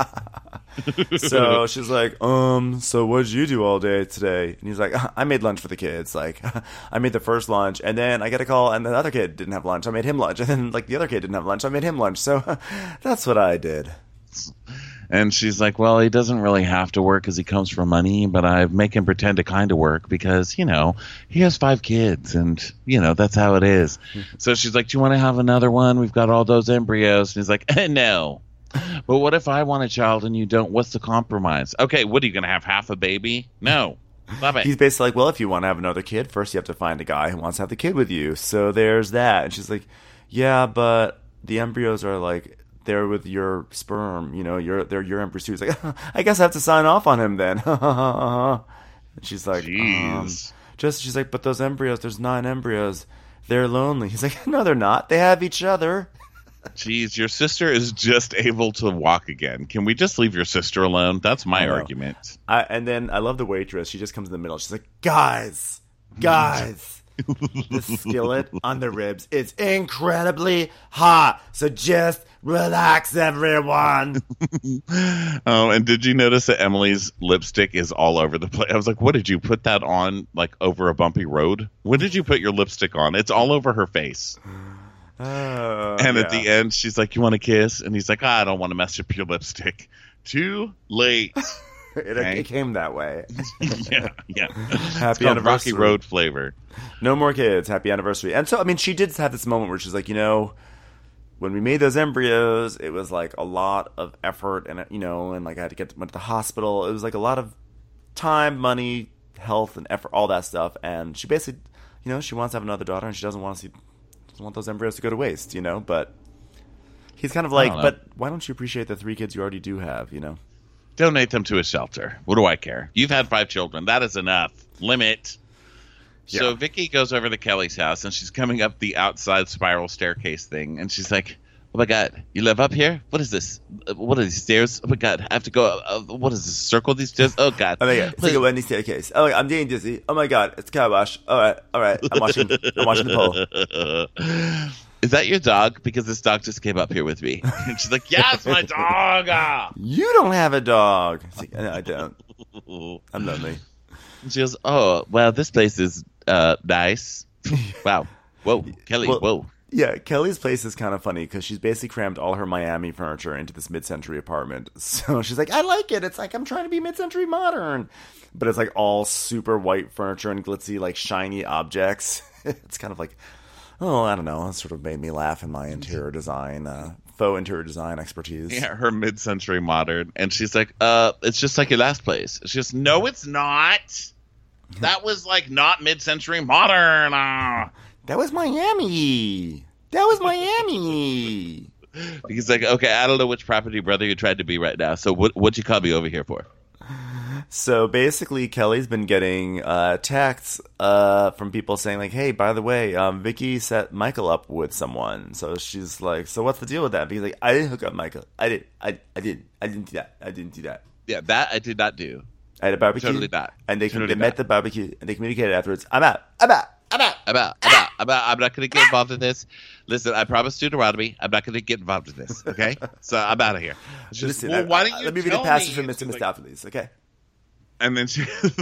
[SPEAKER 2] So she's like, so what did you do all day today? And he's like, I made lunch for the kids. Like, I made the first lunch, and then I get a call, and the other kid didn't have lunch. I made him lunch, and then like the other kid didn't have lunch. I made him lunch. So that's what I did.
[SPEAKER 1] And she's like, well, he doesn't really have to work because he comes from money, but I make him pretend to kind of work because, he has 5 kids and, that's how it is. So she's like, do you want to have another one? We've got all those embryos. And he's like, no. But what if I want a child and you don't? What's the compromise? Okay, what are you going to have half a baby? No. Love it.
[SPEAKER 2] He's basically like, well, if you want to have another kid, first you have to find a guy who wants to have the kid with you. So there's that. And she's like, yeah, but the embryos are like... They're with your sperm, they're your embryo's too. He's like, I guess I have to sign off on him then. And she's like, she's like, but those embryos, there's 9 embryos. They're lonely. He's like, no, they're not. They have each other.
[SPEAKER 1] Jeez, your sister is just able to walk again. Can we just leave your sister alone? That's my argument.
[SPEAKER 2] And then I love the waitress. She just comes in the middle. She's like, guys. The skillet on the ribs is incredibly hot, so just relax, everyone.
[SPEAKER 1] Oh, and did you notice that Emily's lipstick is all over the place? I was like, what did you put that on, like, over a bumpy road? When did you put your lipstick on? It's all over her face. And at the end, she's like, you want a kiss? And he's like, I don't want to mess up your lipstick. Too late.
[SPEAKER 2] It came that way.
[SPEAKER 1] Yeah.
[SPEAKER 2] Happy anniversary.
[SPEAKER 1] Rocky Road flavor.
[SPEAKER 2] No more kids. Happy anniversary. And so, I mean, she did have this moment where she's like, when we made those embryos, it was like a lot of effort and, and like I had to went to the hospital. It was like a lot of time, money, health, and effort, all that stuff. And she basically, she wants to have another daughter and she doesn't want those embryos to go to waste, but he's kind of like, but why don't you appreciate the 3 kids you already do have,
[SPEAKER 1] Donate them to a shelter. What do I care? You've had 5 children. That is enough. limit.
[SPEAKER 2] Yeah.
[SPEAKER 1] So Vicky goes over to Kelly's house, and she's coming up the outside spiral staircase thing, and she's like, "Oh my God, you live up here? What is this? What are these stairs? Oh my God, I have to go. What is this? Circle these stairs? Oh God!
[SPEAKER 2] Oh my God, it's like a windy staircase. Oh, I'm getting dizzy. Oh my God, it's a car wash. All right. I'm watching the pole.
[SPEAKER 1] Is that your dog? Because this dog just came up here with me." And she's like, "Yeah, it's my dog."
[SPEAKER 2] You don't have a dog. It's like, no, I don't. I'm lonely.
[SPEAKER 1] And she goes, "Oh, well, this place is nice." Wow. Whoa, Kelly.
[SPEAKER 2] Well,
[SPEAKER 1] whoa.
[SPEAKER 2] Yeah, Kelly's place is kind of funny because she's basically crammed all her Miami furniture into this mid-century apartment. So she's like, I like it. It's like I'm trying to be mid-century modern. But it's like all super white furniture and glitzy, like shiny objects. It's kind of like, oh, I don't know. It sort of made me laugh in my interior design, faux interior design expertise.
[SPEAKER 1] Yeah, her mid-century modern. And she's like, it's just like your last place. She goes, "No, it's not. That was like not mid-century modern."
[SPEAKER 2] That was Miami.
[SPEAKER 1] He's like, "Okay, I don't know which property brother you're trying to be right now. So what'd you call me over here for?"
[SPEAKER 2] So basically, Kelly's been getting texts from people saying like, "Hey, by the way, Vicky set Michael up with someone." So she's like, "So what's the deal with that?" Because like, I didn't hook up Michael. I didn't do that.
[SPEAKER 1] Yeah, that I did not do.
[SPEAKER 2] I had a barbecue.
[SPEAKER 1] Totally not.
[SPEAKER 2] And they
[SPEAKER 1] Totally
[SPEAKER 2] met
[SPEAKER 1] not.
[SPEAKER 2] the barbecue and they communicated afterwards. I'm out.
[SPEAKER 1] I'm not going to get involved in this. Listen, I promised Deuteronomy, I'm not going to get involved in this. Okay, so I'm out of here. Just,
[SPEAKER 2] Listen,
[SPEAKER 1] well, why don't you
[SPEAKER 2] let me read
[SPEAKER 1] tell
[SPEAKER 2] the passage
[SPEAKER 1] me?
[SPEAKER 2] from Mr. Mistopheles, okay?
[SPEAKER 1] And then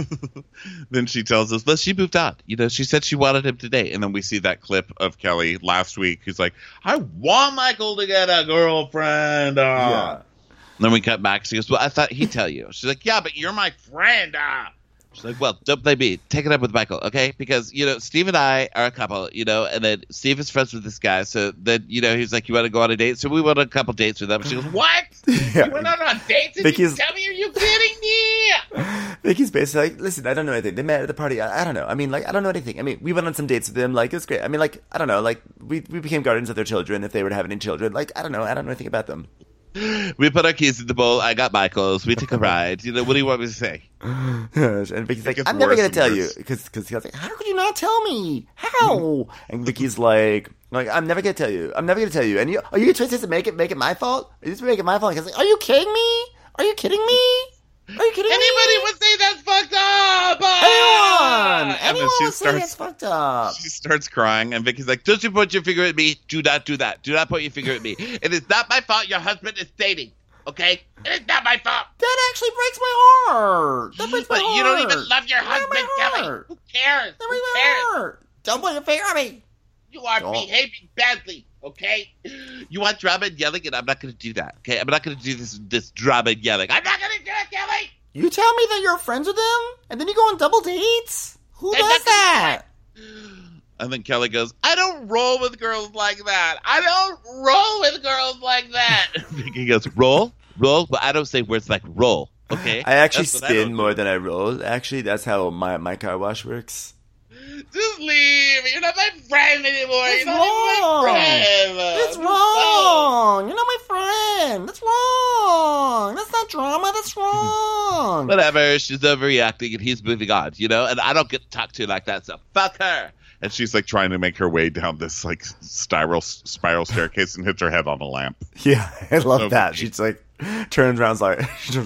[SPEAKER 1] she tells us, "Well, she moved on. You know, she said she wanted him today." And then we see that clip of Kelly last week, who's like, "I want Michael to get a girlfriend."
[SPEAKER 2] Yeah.
[SPEAKER 1] And then we cut back. She goes, "Well, I thought he'd tell you." She's like, "Yeah, but you're my friend." She's like, "Well, don't blame me. Take it up with Michael, okay? Because, you know, Steve and I are a couple, you know, and then Steve is friends with this guy. So then, you know, he's like, you want to go on a date?" So we went on a couple dates with them. She goes, "What?
[SPEAKER 2] Yeah.
[SPEAKER 5] You went on a date and you tell me? Are you kidding me?"
[SPEAKER 2] Vicky's basically like, "Listen, I don't know anything. They met at the party. I don't know. I mean, like, I don't know anything. I mean, we went on some dates with them. Like, it was great. I mean, like, I don't know. Like, we became guardians of their children if they were to have any children. Like, I don't know. I don't know anything about them."
[SPEAKER 1] We put our keys in the bowl. I got Michael's. We took a ride. You know, what do you want me to say?
[SPEAKER 2] And Vicky's like,
[SPEAKER 1] gets
[SPEAKER 2] "I'm never
[SPEAKER 1] worse
[SPEAKER 2] going
[SPEAKER 1] and
[SPEAKER 2] to tell you."
[SPEAKER 1] worse.
[SPEAKER 2] Because he was like, "How could you not tell me? How?" And Vicky's like, "I'm never going to tell you. I'm never going to tell you. And are you twisted to make it my fault? Are you just make it my fault?" He's like, "Are you kidding me? Are you kidding me? Are you kidding me?"
[SPEAKER 5] Anybody would say that's fucked up.
[SPEAKER 2] Anyone
[SPEAKER 1] she
[SPEAKER 2] would say
[SPEAKER 1] starts-
[SPEAKER 2] that's fucked up.
[SPEAKER 1] She starts crying, and Vicky's like, "Don't you point your finger at me. Do not do that. Do not point your finger at me. It is not my fault your husband is dating. Okay? It is not my fault."
[SPEAKER 2] That actually breaks my heart. That breaks my
[SPEAKER 5] But
[SPEAKER 2] heart.
[SPEAKER 5] you don't even love your husband,
[SPEAKER 2] my
[SPEAKER 5] Kelly.
[SPEAKER 2] heart.
[SPEAKER 5] Who cares?
[SPEAKER 2] That
[SPEAKER 5] Who
[SPEAKER 2] breaks my
[SPEAKER 5] cares?
[SPEAKER 2] heart. Don't put your finger on me.
[SPEAKER 5] You are
[SPEAKER 2] Don't.
[SPEAKER 5] behaving badly, okay?
[SPEAKER 1] You want drama and yelling, and I'm not going to do that. Okay? I'm not going to do this drama and yelling.
[SPEAKER 5] I'm not gonna do it, Kelly.
[SPEAKER 2] You tell me that you're friends with him, and then you go on double dates? Who
[SPEAKER 5] That's
[SPEAKER 2] does
[SPEAKER 5] not
[SPEAKER 2] that?
[SPEAKER 1] And then Kelly goes, "I don't roll with girls like that."
[SPEAKER 5] I don't roll with girls like that.
[SPEAKER 1] Vicky goes, "Roll? Roll?" But I don't say words like roll. Okay?
[SPEAKER 2] I actually
[SPEAKER 1] That's what I
[SPEAKER 2] spin
[SPEAKER 1] don't
[SPEAKER 2] more
[SPEAKER 1] do.
[SPEAKER 2] than I roll. Actually, that's how my car wash works.
[SPEAKER 5] Just leave. You're not my friend anymore.
[SPEAKER 2] It's
[SPEAKER 5] You're not even
[SPEAKER 2] wrong.
[SPEAKER 5] my friend.
[SPEAKER 2] It's wrong. You're not my friend. That's wrong. That's not drama. That's wrong.
[SPEAKER 1] Whatever. She's overreacting, and he's moving on, you know? And I don't get talked to like that, so fuck her. And she's like trying to make her way down this like spiral staircase and hits her head on a lamp.
[SPEAKER 2] Yeah, I love
[SPEAKER 1] So
[SPEAKER 2] that.
[SPEAKER 1] Vicky.
[SPEAKER 2] She's like, turns around like,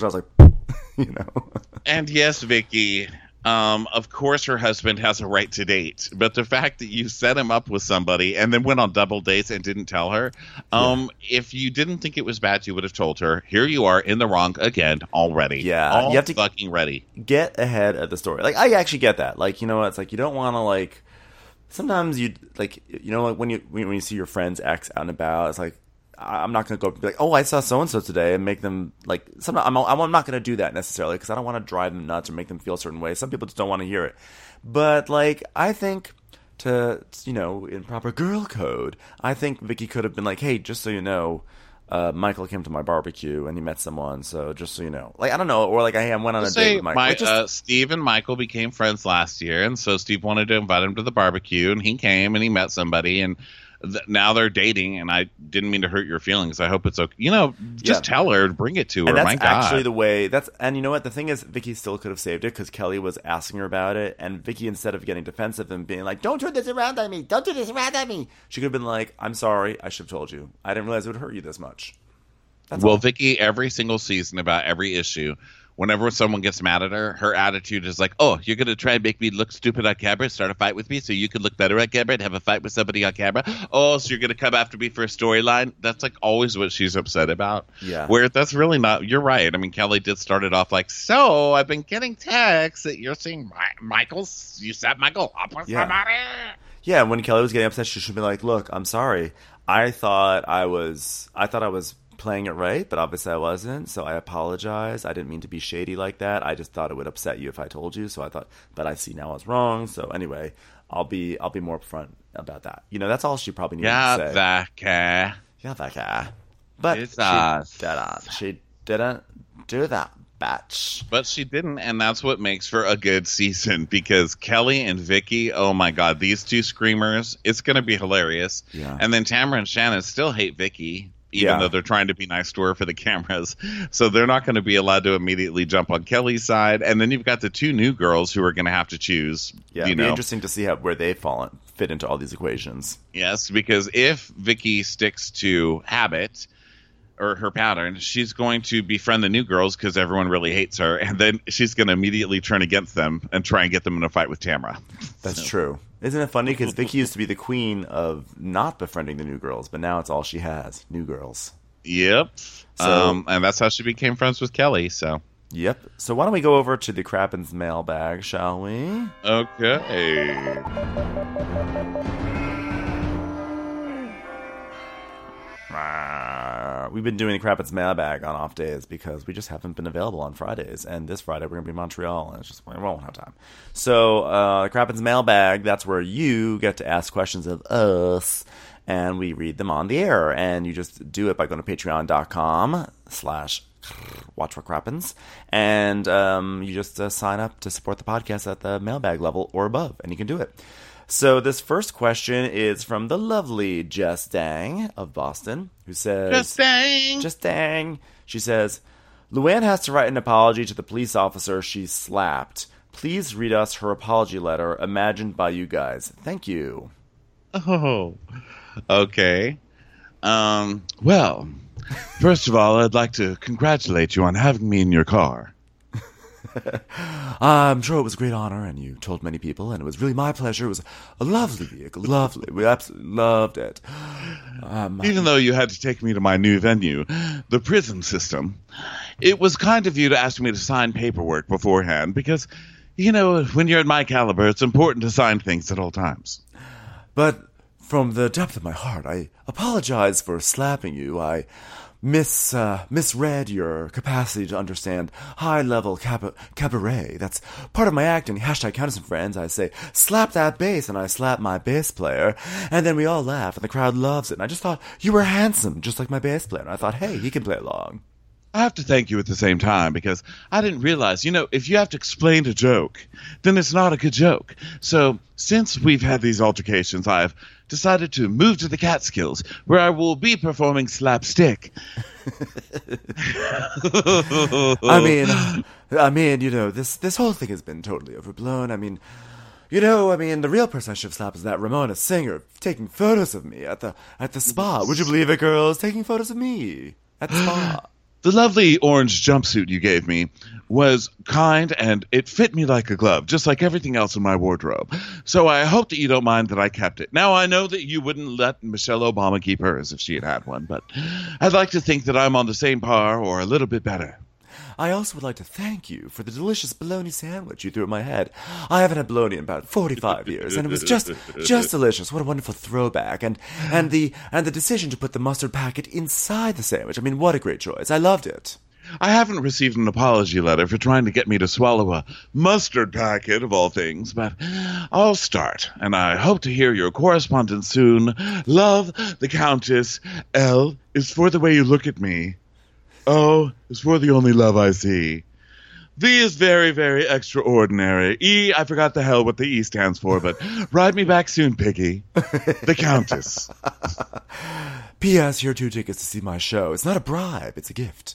[SPEAKER 2] you know.
[SPEAKER 1] And yes, Vicky, of course her husband has a right to date, but the fact that you set him up with somebody and then went on double dates and didn't tell her, if you didn't think it was bad, you would have told her. Here you are in the wrong again already.
[SPEAKER 2] Yeah, you have to
[SPEAKER 1] fucking ready.
[SPEAKER 2] Get ahead of the story. Like, I actually get that. Like, you know what? It's like you don't want to like. Sometimes you like, you know, like when you see your friends' ex out and about, it's like I'm not gonna go be like, "Oh, I saw so and so today," and make them like. Sometimes I'm not gonna do that necessarily because I don't want to drive them nuts or make them feel a certain way. Some people just don't want to hear it. But like, I think to, you know, in proper girl code, I think Vicky could have been like, "Hey, just so you know, Michael came to my barbecue and he met someone, so just so you know." Like, I don't know, or like, "Hey, I went on a date with Michael." Like,
[SPEAKER 1] Steve and Michael became friends last year, and so Steve wanted to invite him to the barbecue, and he came and he met somebody, and now they're dating, and I didn't mean to hurt your feelings. I hope it's okay. Just tell her, bring it to her.
[SPEAKER 2] And that's
[SPEAKER 1] My God.
[SPEAKER 2] actually the way. And you know what? The thing is, Vicky still could have saved it because Kelly was asking her about it, and Vicky, instead of getting defensive and being like, "Don't turn this around on me! Don't do this around on me," she could have been like, "I'm sorry. I should have told you. I didn't realize it would hurt you this much." That's all.
[SPEAKER 1] Vicky, every single season about every issue, whenever someone gets mad at her, her attitude is like, "Oh, you're going to try and make me look stupid on camera, start a fight with me so you can look better on camera and have a fight with somebody on camera? Oh, so you're going to come after me for a storyline?" That's like always what she's upset about.
[SPEAKER 2] Yeah.
[SPEAKER 1] Where that's really not. You're right. I mean, Kelly did start it off like, "So I've been getting texts that you're seeing Michael's. You set Michael up with somebody."
[SPEAKER 2] Yeah, when Kelly was getting upset, she should be like, "Look, I'm sorry. I thought I was playing it right, but obviously I wasn't, so I apologize. I didn't mean to be shady like that. I just thought it would upset you if I told you, so I thought, but I see now I was wrong. So anyway, I'll be more upfront about that. That's all she probably needed to say.
[SPEAKER 1] Becca.
[SPEAKER 2] But
[SPEAKER 1] It's us.
[SPEAKER 2] she didn't do that, bitch.
[SPEAKER 1] But she didn't, and that's what makes for a good season, because Kelly and Vicky, oh my God, these two screamers, it's going to be hilarious.
[SPEAKER 2] Yeah.
[SPEAKER 1] And then Tamara and Shannon still hate Vicky, even though they're trying to be nice to her for the cameras. So they're not going to be allowed to immediately jump on Kelly's side. And then you've got the two new girls who are going to have to choose.
[SPEAKER 2] Yeah, it'd be interesting to see where they fit into all these equations.
[SPEAKER 1] Yes, because if Vicky sticks to habit or her pattern, she's going to befriend the new girls because everyone really hates her. And then she's going to immediately turn against them and try and get them in a fight with Tamara.
[SPEAKER 2] That's true. Isn't it funny? Because Vicky used to be the queen of not befriending the new girls, but now it's all she has, new girls.
[SPEAKER 1] Yep. And that's how she became friends with Kelly. So.
[SPEAKER 2] Yep. So why don't we go over to the Crappens mailbag, shall we?
[SPEAKER 1] Okay.
[SPEAKER 2] We've been doing the Crappens mailbag on off days because we just haven't been available on Fridays. And this Friday we're going to be in Montreal, and we won't have time. So the Crappens mailbag, that's where you get to ask questions of us, and we read them on the air. And you just do it by going to patreon.com/WatchWhatCrappens, and you just sign up to support the podcast at the mailbag level or above, and you can do it. So this first question is from the lovely Jess Dang of Boston, who says... Just Dang! She says, Luann has to write an apology to the police officer she slapped. Please read us her apology letter imagined by you guys. Thank you.
[SPEAKER 1] Oh, okay. Well, first of all, I'd like to congratulate you on having me in your car.
[SPEAKER 2] I'm sure it was a great honor, and you told many people, and it was really my pleasure. It was a lovely vehicle, lovely. We absolutely loved it.
[SPEAKER 1] Even though you had to take me to my new venue, the prison system, it was kind of you to ask me to sign paperwork beforehand, because, when you're at my caliber, it's important to sign things at all times.
[SPEAKER 2] But from the depth of my heart, I apologize for slapping you. I misread your capacity to understand high-level cabaret. That's part of my acting. #Countess and Friends. I say, slap that bass, and I slap my bass player, and then we all laugh, and the crowd loves it. And I just thought, you were handsome, just like my bass player. And I thought, hey, he can play along.
[SPEAKER 1] I have to thank you at the same time, because I didn't realize, if you have to explain a joke, then it's not a good joke. So, since we've had these altercations, I've decided to move to the Catskills, where I will be performing slapstick.
[SPEAKER 2] I mean, this whole thing has been totally overblown. The real person I should have slapped is that Ramona Singer taking photos of me at the spa. Would you believe it, girls? Taking photos of me at the spa.
[SPEAKER 1] The lovely orange jumpsuit you gave me was kind, and it fit me like a glove, just like everything else in my wardrobe. So I hope that you don't mind that I kept it. Now, I know that you wouldn't let Michelle Obama keep hers if she had one, but I'd like to think that I'm on the same par or a little bit better.
[SPEAKER 2] I also would like to thank you for the delicious bologna sandwich you threw at my head. I haven't had bologna in about 45 years, and it was just delicious. What a wonderful throwback. And the decision to put the mustard packet inside the sandwich. What a great choice. I loved it.
[SPEAKER 1] I haven't received an apology letter for trying to get me to swallow a mustard packet, of all things, but I'll start, and I hope to hear your correspondence soon. Love, the Countess. L is for the way you look at me. O is for the only love I see. V is very, very extraordinary. E, I forgot the hell what the E stands for, but ride me back soon, Piggy. The Countess.
[SPEAKER 2] P.S. Here are 2 tickets to see my show. It's not a bribe, it's a gift.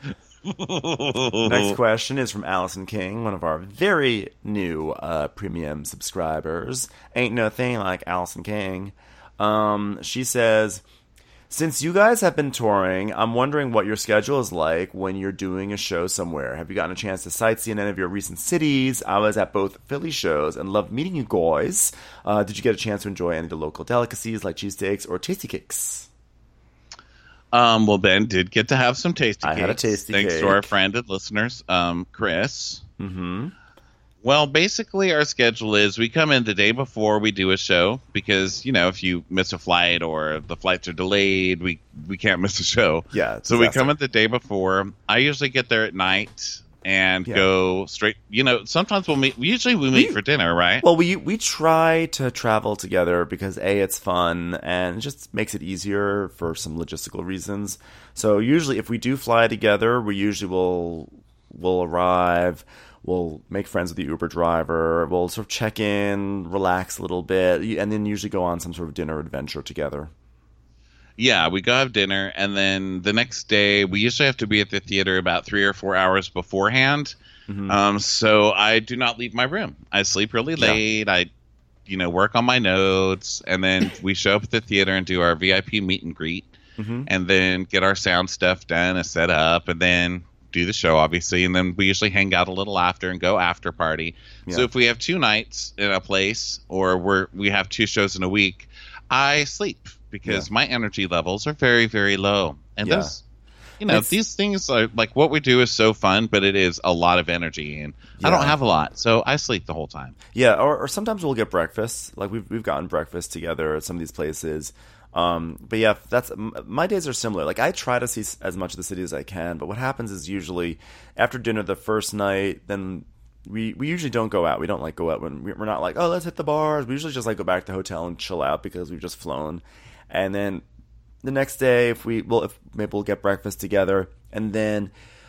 [SPEAKER 2] Next question is from Allison King, one of our very new premium subscribers. Ain't no thing like Allison King. She says, since you guys have been touring, I'm wondering what your schedule is like when you're doing a show somewhere. Have you gotten a chance to sightsee in any of your recent cities? I was at both Philly shows and loved meeting you guys. Did you get a chance to enjoy any of the local delicacies like cheesesteaks or tasty cakes?
[SPEAKER 1] Well, Ben did get to have some tasty cakes.
[SPEAKER 2] I had a tasty cake.
[SPEAKER 1] Thanks to our friend and listeners, Chris.
[SPEAKER 2] Mm-hmm.
[SPEAKER 1] Well, basically, our schedule is we come in the day before we do a show because, if you miss a flight or the flights are delayed, we can't miss a show.
[SPEAKER 2] Yeah.
[SPEAKER 1] So we come in the day before. I usually get there at night and go straight. Sometimes we'll meet. Usually we meet for dinner, right?
[SPEAKER 2] Well, we try to travel together because A, it's fun and it just makes it easier for some logistical reasons. So usually if we do fly together, we usually will arrive. We'll make friends with the Uber driver. We'll sort of check in, relax a little bit, and then usually go on some sort of dinner adventure together.
[SPEAKER 1] Yeah, we go have dinner, and then the next day we usually have to be at the theater about 3 or 4 hours beforehand. Mm-hmm. So I do not leave my room. I sleep really late. I, work on my notes, and then we show up at the theater and do our VIP meet and greet, and then get our sound stuff done and set up, and then do the show, obviously, and then we usually hang out a little after and go after party. Yeah. So if we have 2 nights in a place or we have 2 shows in a week, I sleep because my energy levels are very, very low. And these things are like what we do is so fun, but it is a lot of energy, and I don't have a lot, so I sleep the whole time.
[SPEAKER 2] Yeah, or sometimes we'll get breakfast. Like we've gotten breakfast together at some of these places. But yeah, my days are similar. Like I try to see as much of the city as I can, but what happens is usually after dinner the first night, then we usually don't go out. We don't go out when we're not like, oh, let's hit the bars. We usually just go back to the hotel and chill out because we've just flown. And then the next day, if maybe we'll get breakfast together, and then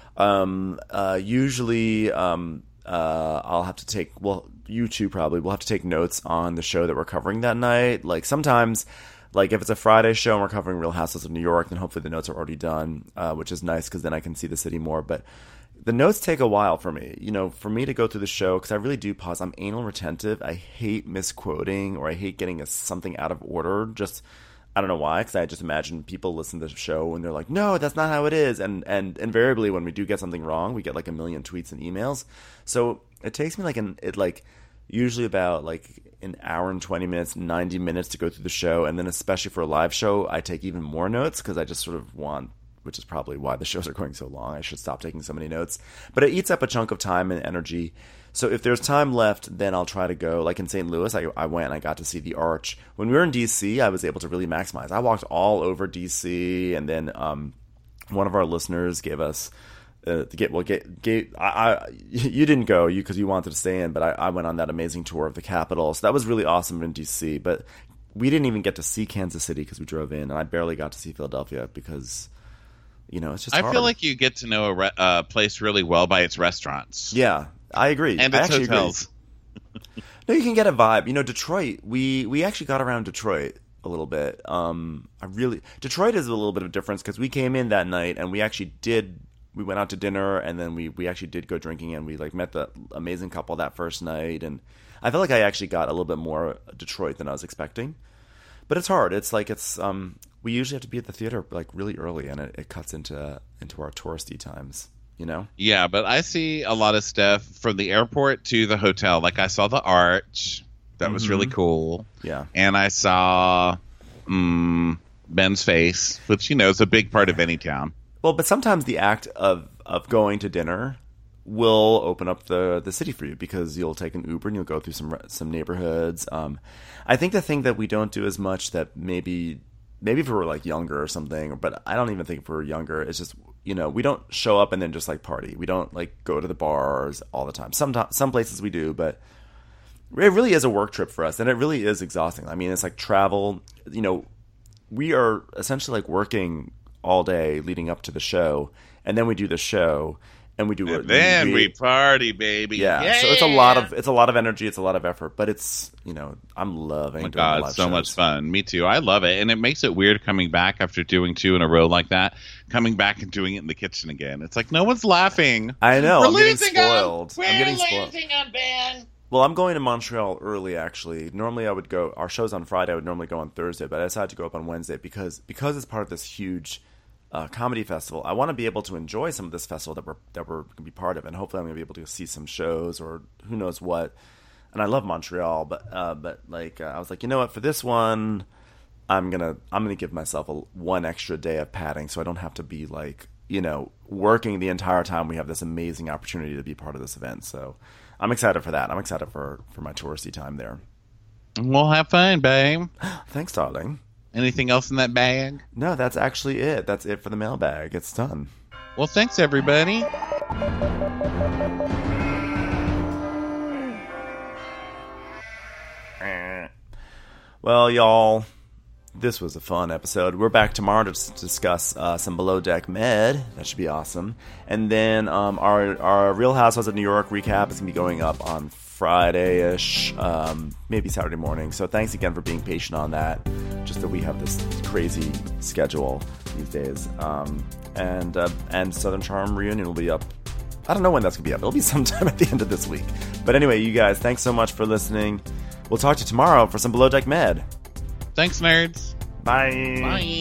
[SPEAKER 2] usually I'll have to take. Well, you two probably will have to take notes on the show that we're covering that night. Like sometimes. Like, if it's a Friday show and we're covering Real Housewives of New York, then hopefully the notes are already done, which is nice because then I can see the city more. But the notes take a while for me. For me to go through the show, because I really do pause. I'm anal retentive. I hate misquoting or I hate getting something out of order. Just, I don't know why, because I just imagine people listen to the show and they're like, no, that's not how it is. And invariably, when we do get something wrong, we get like a million tweets and emails. So it takes me usually about an hour and 20 minutes, 90 minutes to go through the show. And then especially for a live show, I take even more notes because I just sort of want, which is probably why the shows are going so long. I should stop taking so many notes. But it eats up a chunk of time and energy. So if there's time left, then I'll try to go. Like in St. Louis, I went and I got to see the Arch. When we were in D.C., I was able to really maximize. I walked all over D.C. and then one of our listeners gave us you didn't go because you wanted to stay in, but I went on that amazing tour of the Capitol. So that was really awesome in DC, but we didn't even get to see Kansas City because we drove in, and I barely got to see Philadelphia because it's just hard.
[SPEAKER 1] I feel like you get to know a place really well by its restaurants.
[SPEAKER 2] Yeah, I agree.
[SPEAKER 1] And its hotels.
[SPEAKER 2] No, you can get a vibe. Detroit, we actually got around Detroit a little bit. Detroit is a little bit of a difference because we came in that night and we went out to dinner, and then we actually did go drinking, and we met the amazing couple that first night, and I felt like I actually got a little bit more Detroit than I was expecting. But it's hard. We usually have to be at the theater really early, and it cuts into our touristy times.
[SPEAKER 1] Yeah, but I see a lot of stuff from the airport to the hotel. Like I saw the Arch, that was really cool.
[SPEAKER 2] Yeah,
[SPEAKER 1] and I saw Ben's face, which is a big part of any town.
[SPEAKER 2] Well, but sometimes the act of going to dinner will open up the city for you because you'll take an Uber and you'll go through some neighborhoods. I think the thing that we don't do as much that maybe if we were younger or something, but I don't even think if we're younger, it's just we don't show up and then just party. We don't go to the bars all the time. Some places we do, but it really is a work trip for us, and it really is exhausting. I mean, it's like travel. We are essentially working all day leading up to the show, and then we do the show, And we do it.
[SPEAKER 1] Then we party, baby.
[SPEAKER 2] Yeah. So it's a lot of energy. It's a lot of effort, but it's, I'm loving doing
[SPEAKER 1] God,
[SPEAKER 2] live
[SPEAKER 1] so
[SPEAKER 2] shows.
[SPEAKER 1] much fun. Me too. I love it. And it makes it weird coming back after doing 2 in a row like that, coming back and doing it in the kitchen again. It's like no one's laughing.
[SPEAKER 2] I know.
[SPEAKER 1] We're
[SPEAKER 2] I'm getting
[SPEAKER 1] losing
[SPEAKER 2] spoiled.
[SPEAKER 5] We're
[SPEAKER 2] I'm getting spoiled.
[SPEAKER 5] losing on Ben.
[SPEAKER 2] Well, I'm going to Montreal early, actually. Normally I would go, our show's on Friday, I would normally go on Thursday, but I decided to go up on Wednesday because it's part of this huge comedy festival. I want to be able to enjoy some of this festival that we're going to be part of, and hopefully I'm going to be able to see some shows or who knows what. And I love Montreal, but I was like, you know what? For this one, I'm gonna give myself one extra day of padding, so I don't have to be working the entire time we have this amazing opportunity to be part of this event. So I'm excited for that. I'm excited for my touristy time there.
[SPEAKER 1] We'll have fun, babe.
[SPEAKER 2] Thanks, darling.
[SPEAKER 1] Anything else in that bag?
[SPEAKER 2] No, that's actually it. That's it for the mailbag. It's done.
[SPEAKER 1] Well, thanks, everybody.
[SPEAKER 2] Well, y'all, this was a fun episode. We're back tomorrow to discuss some Below Deck Med. That should be awesome. And then our Real Housewives of New York recap is going to be going up on Friday-ish, maybe Saturday morning. So thanks again for being patient on that. Just that we have this crazy schedule these days. And Southern Charm reunion will be up. I don't know when that's going to be up. It'll be sometime at the end of this week. But anyway, you guys, thanks so much for listening. We'll talk to you tomorrow for some Below Deck Med.
[SPEAKER 1] Thanks, nerds.
[SPEAKER 2] Bye.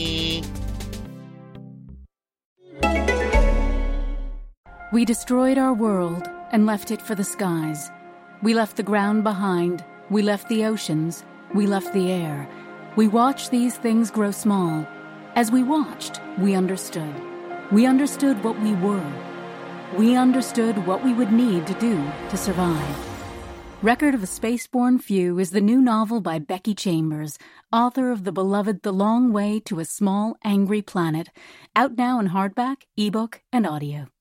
[SPEAKER 5] Bye.
[SPEAKER 7] We destroyed our world and left it for the skies. We left the ground behind. We left the oceans. We left the air. We watched these things grow small. As we watched, we understood. We understood what we were. We understood what we would need to do to survive. Record of a Spaceborne Few is the new novel by Becky Chambers, author of the beloved The Long Way to a Small, Angry Planet, out now in hardback, ebook, and audio.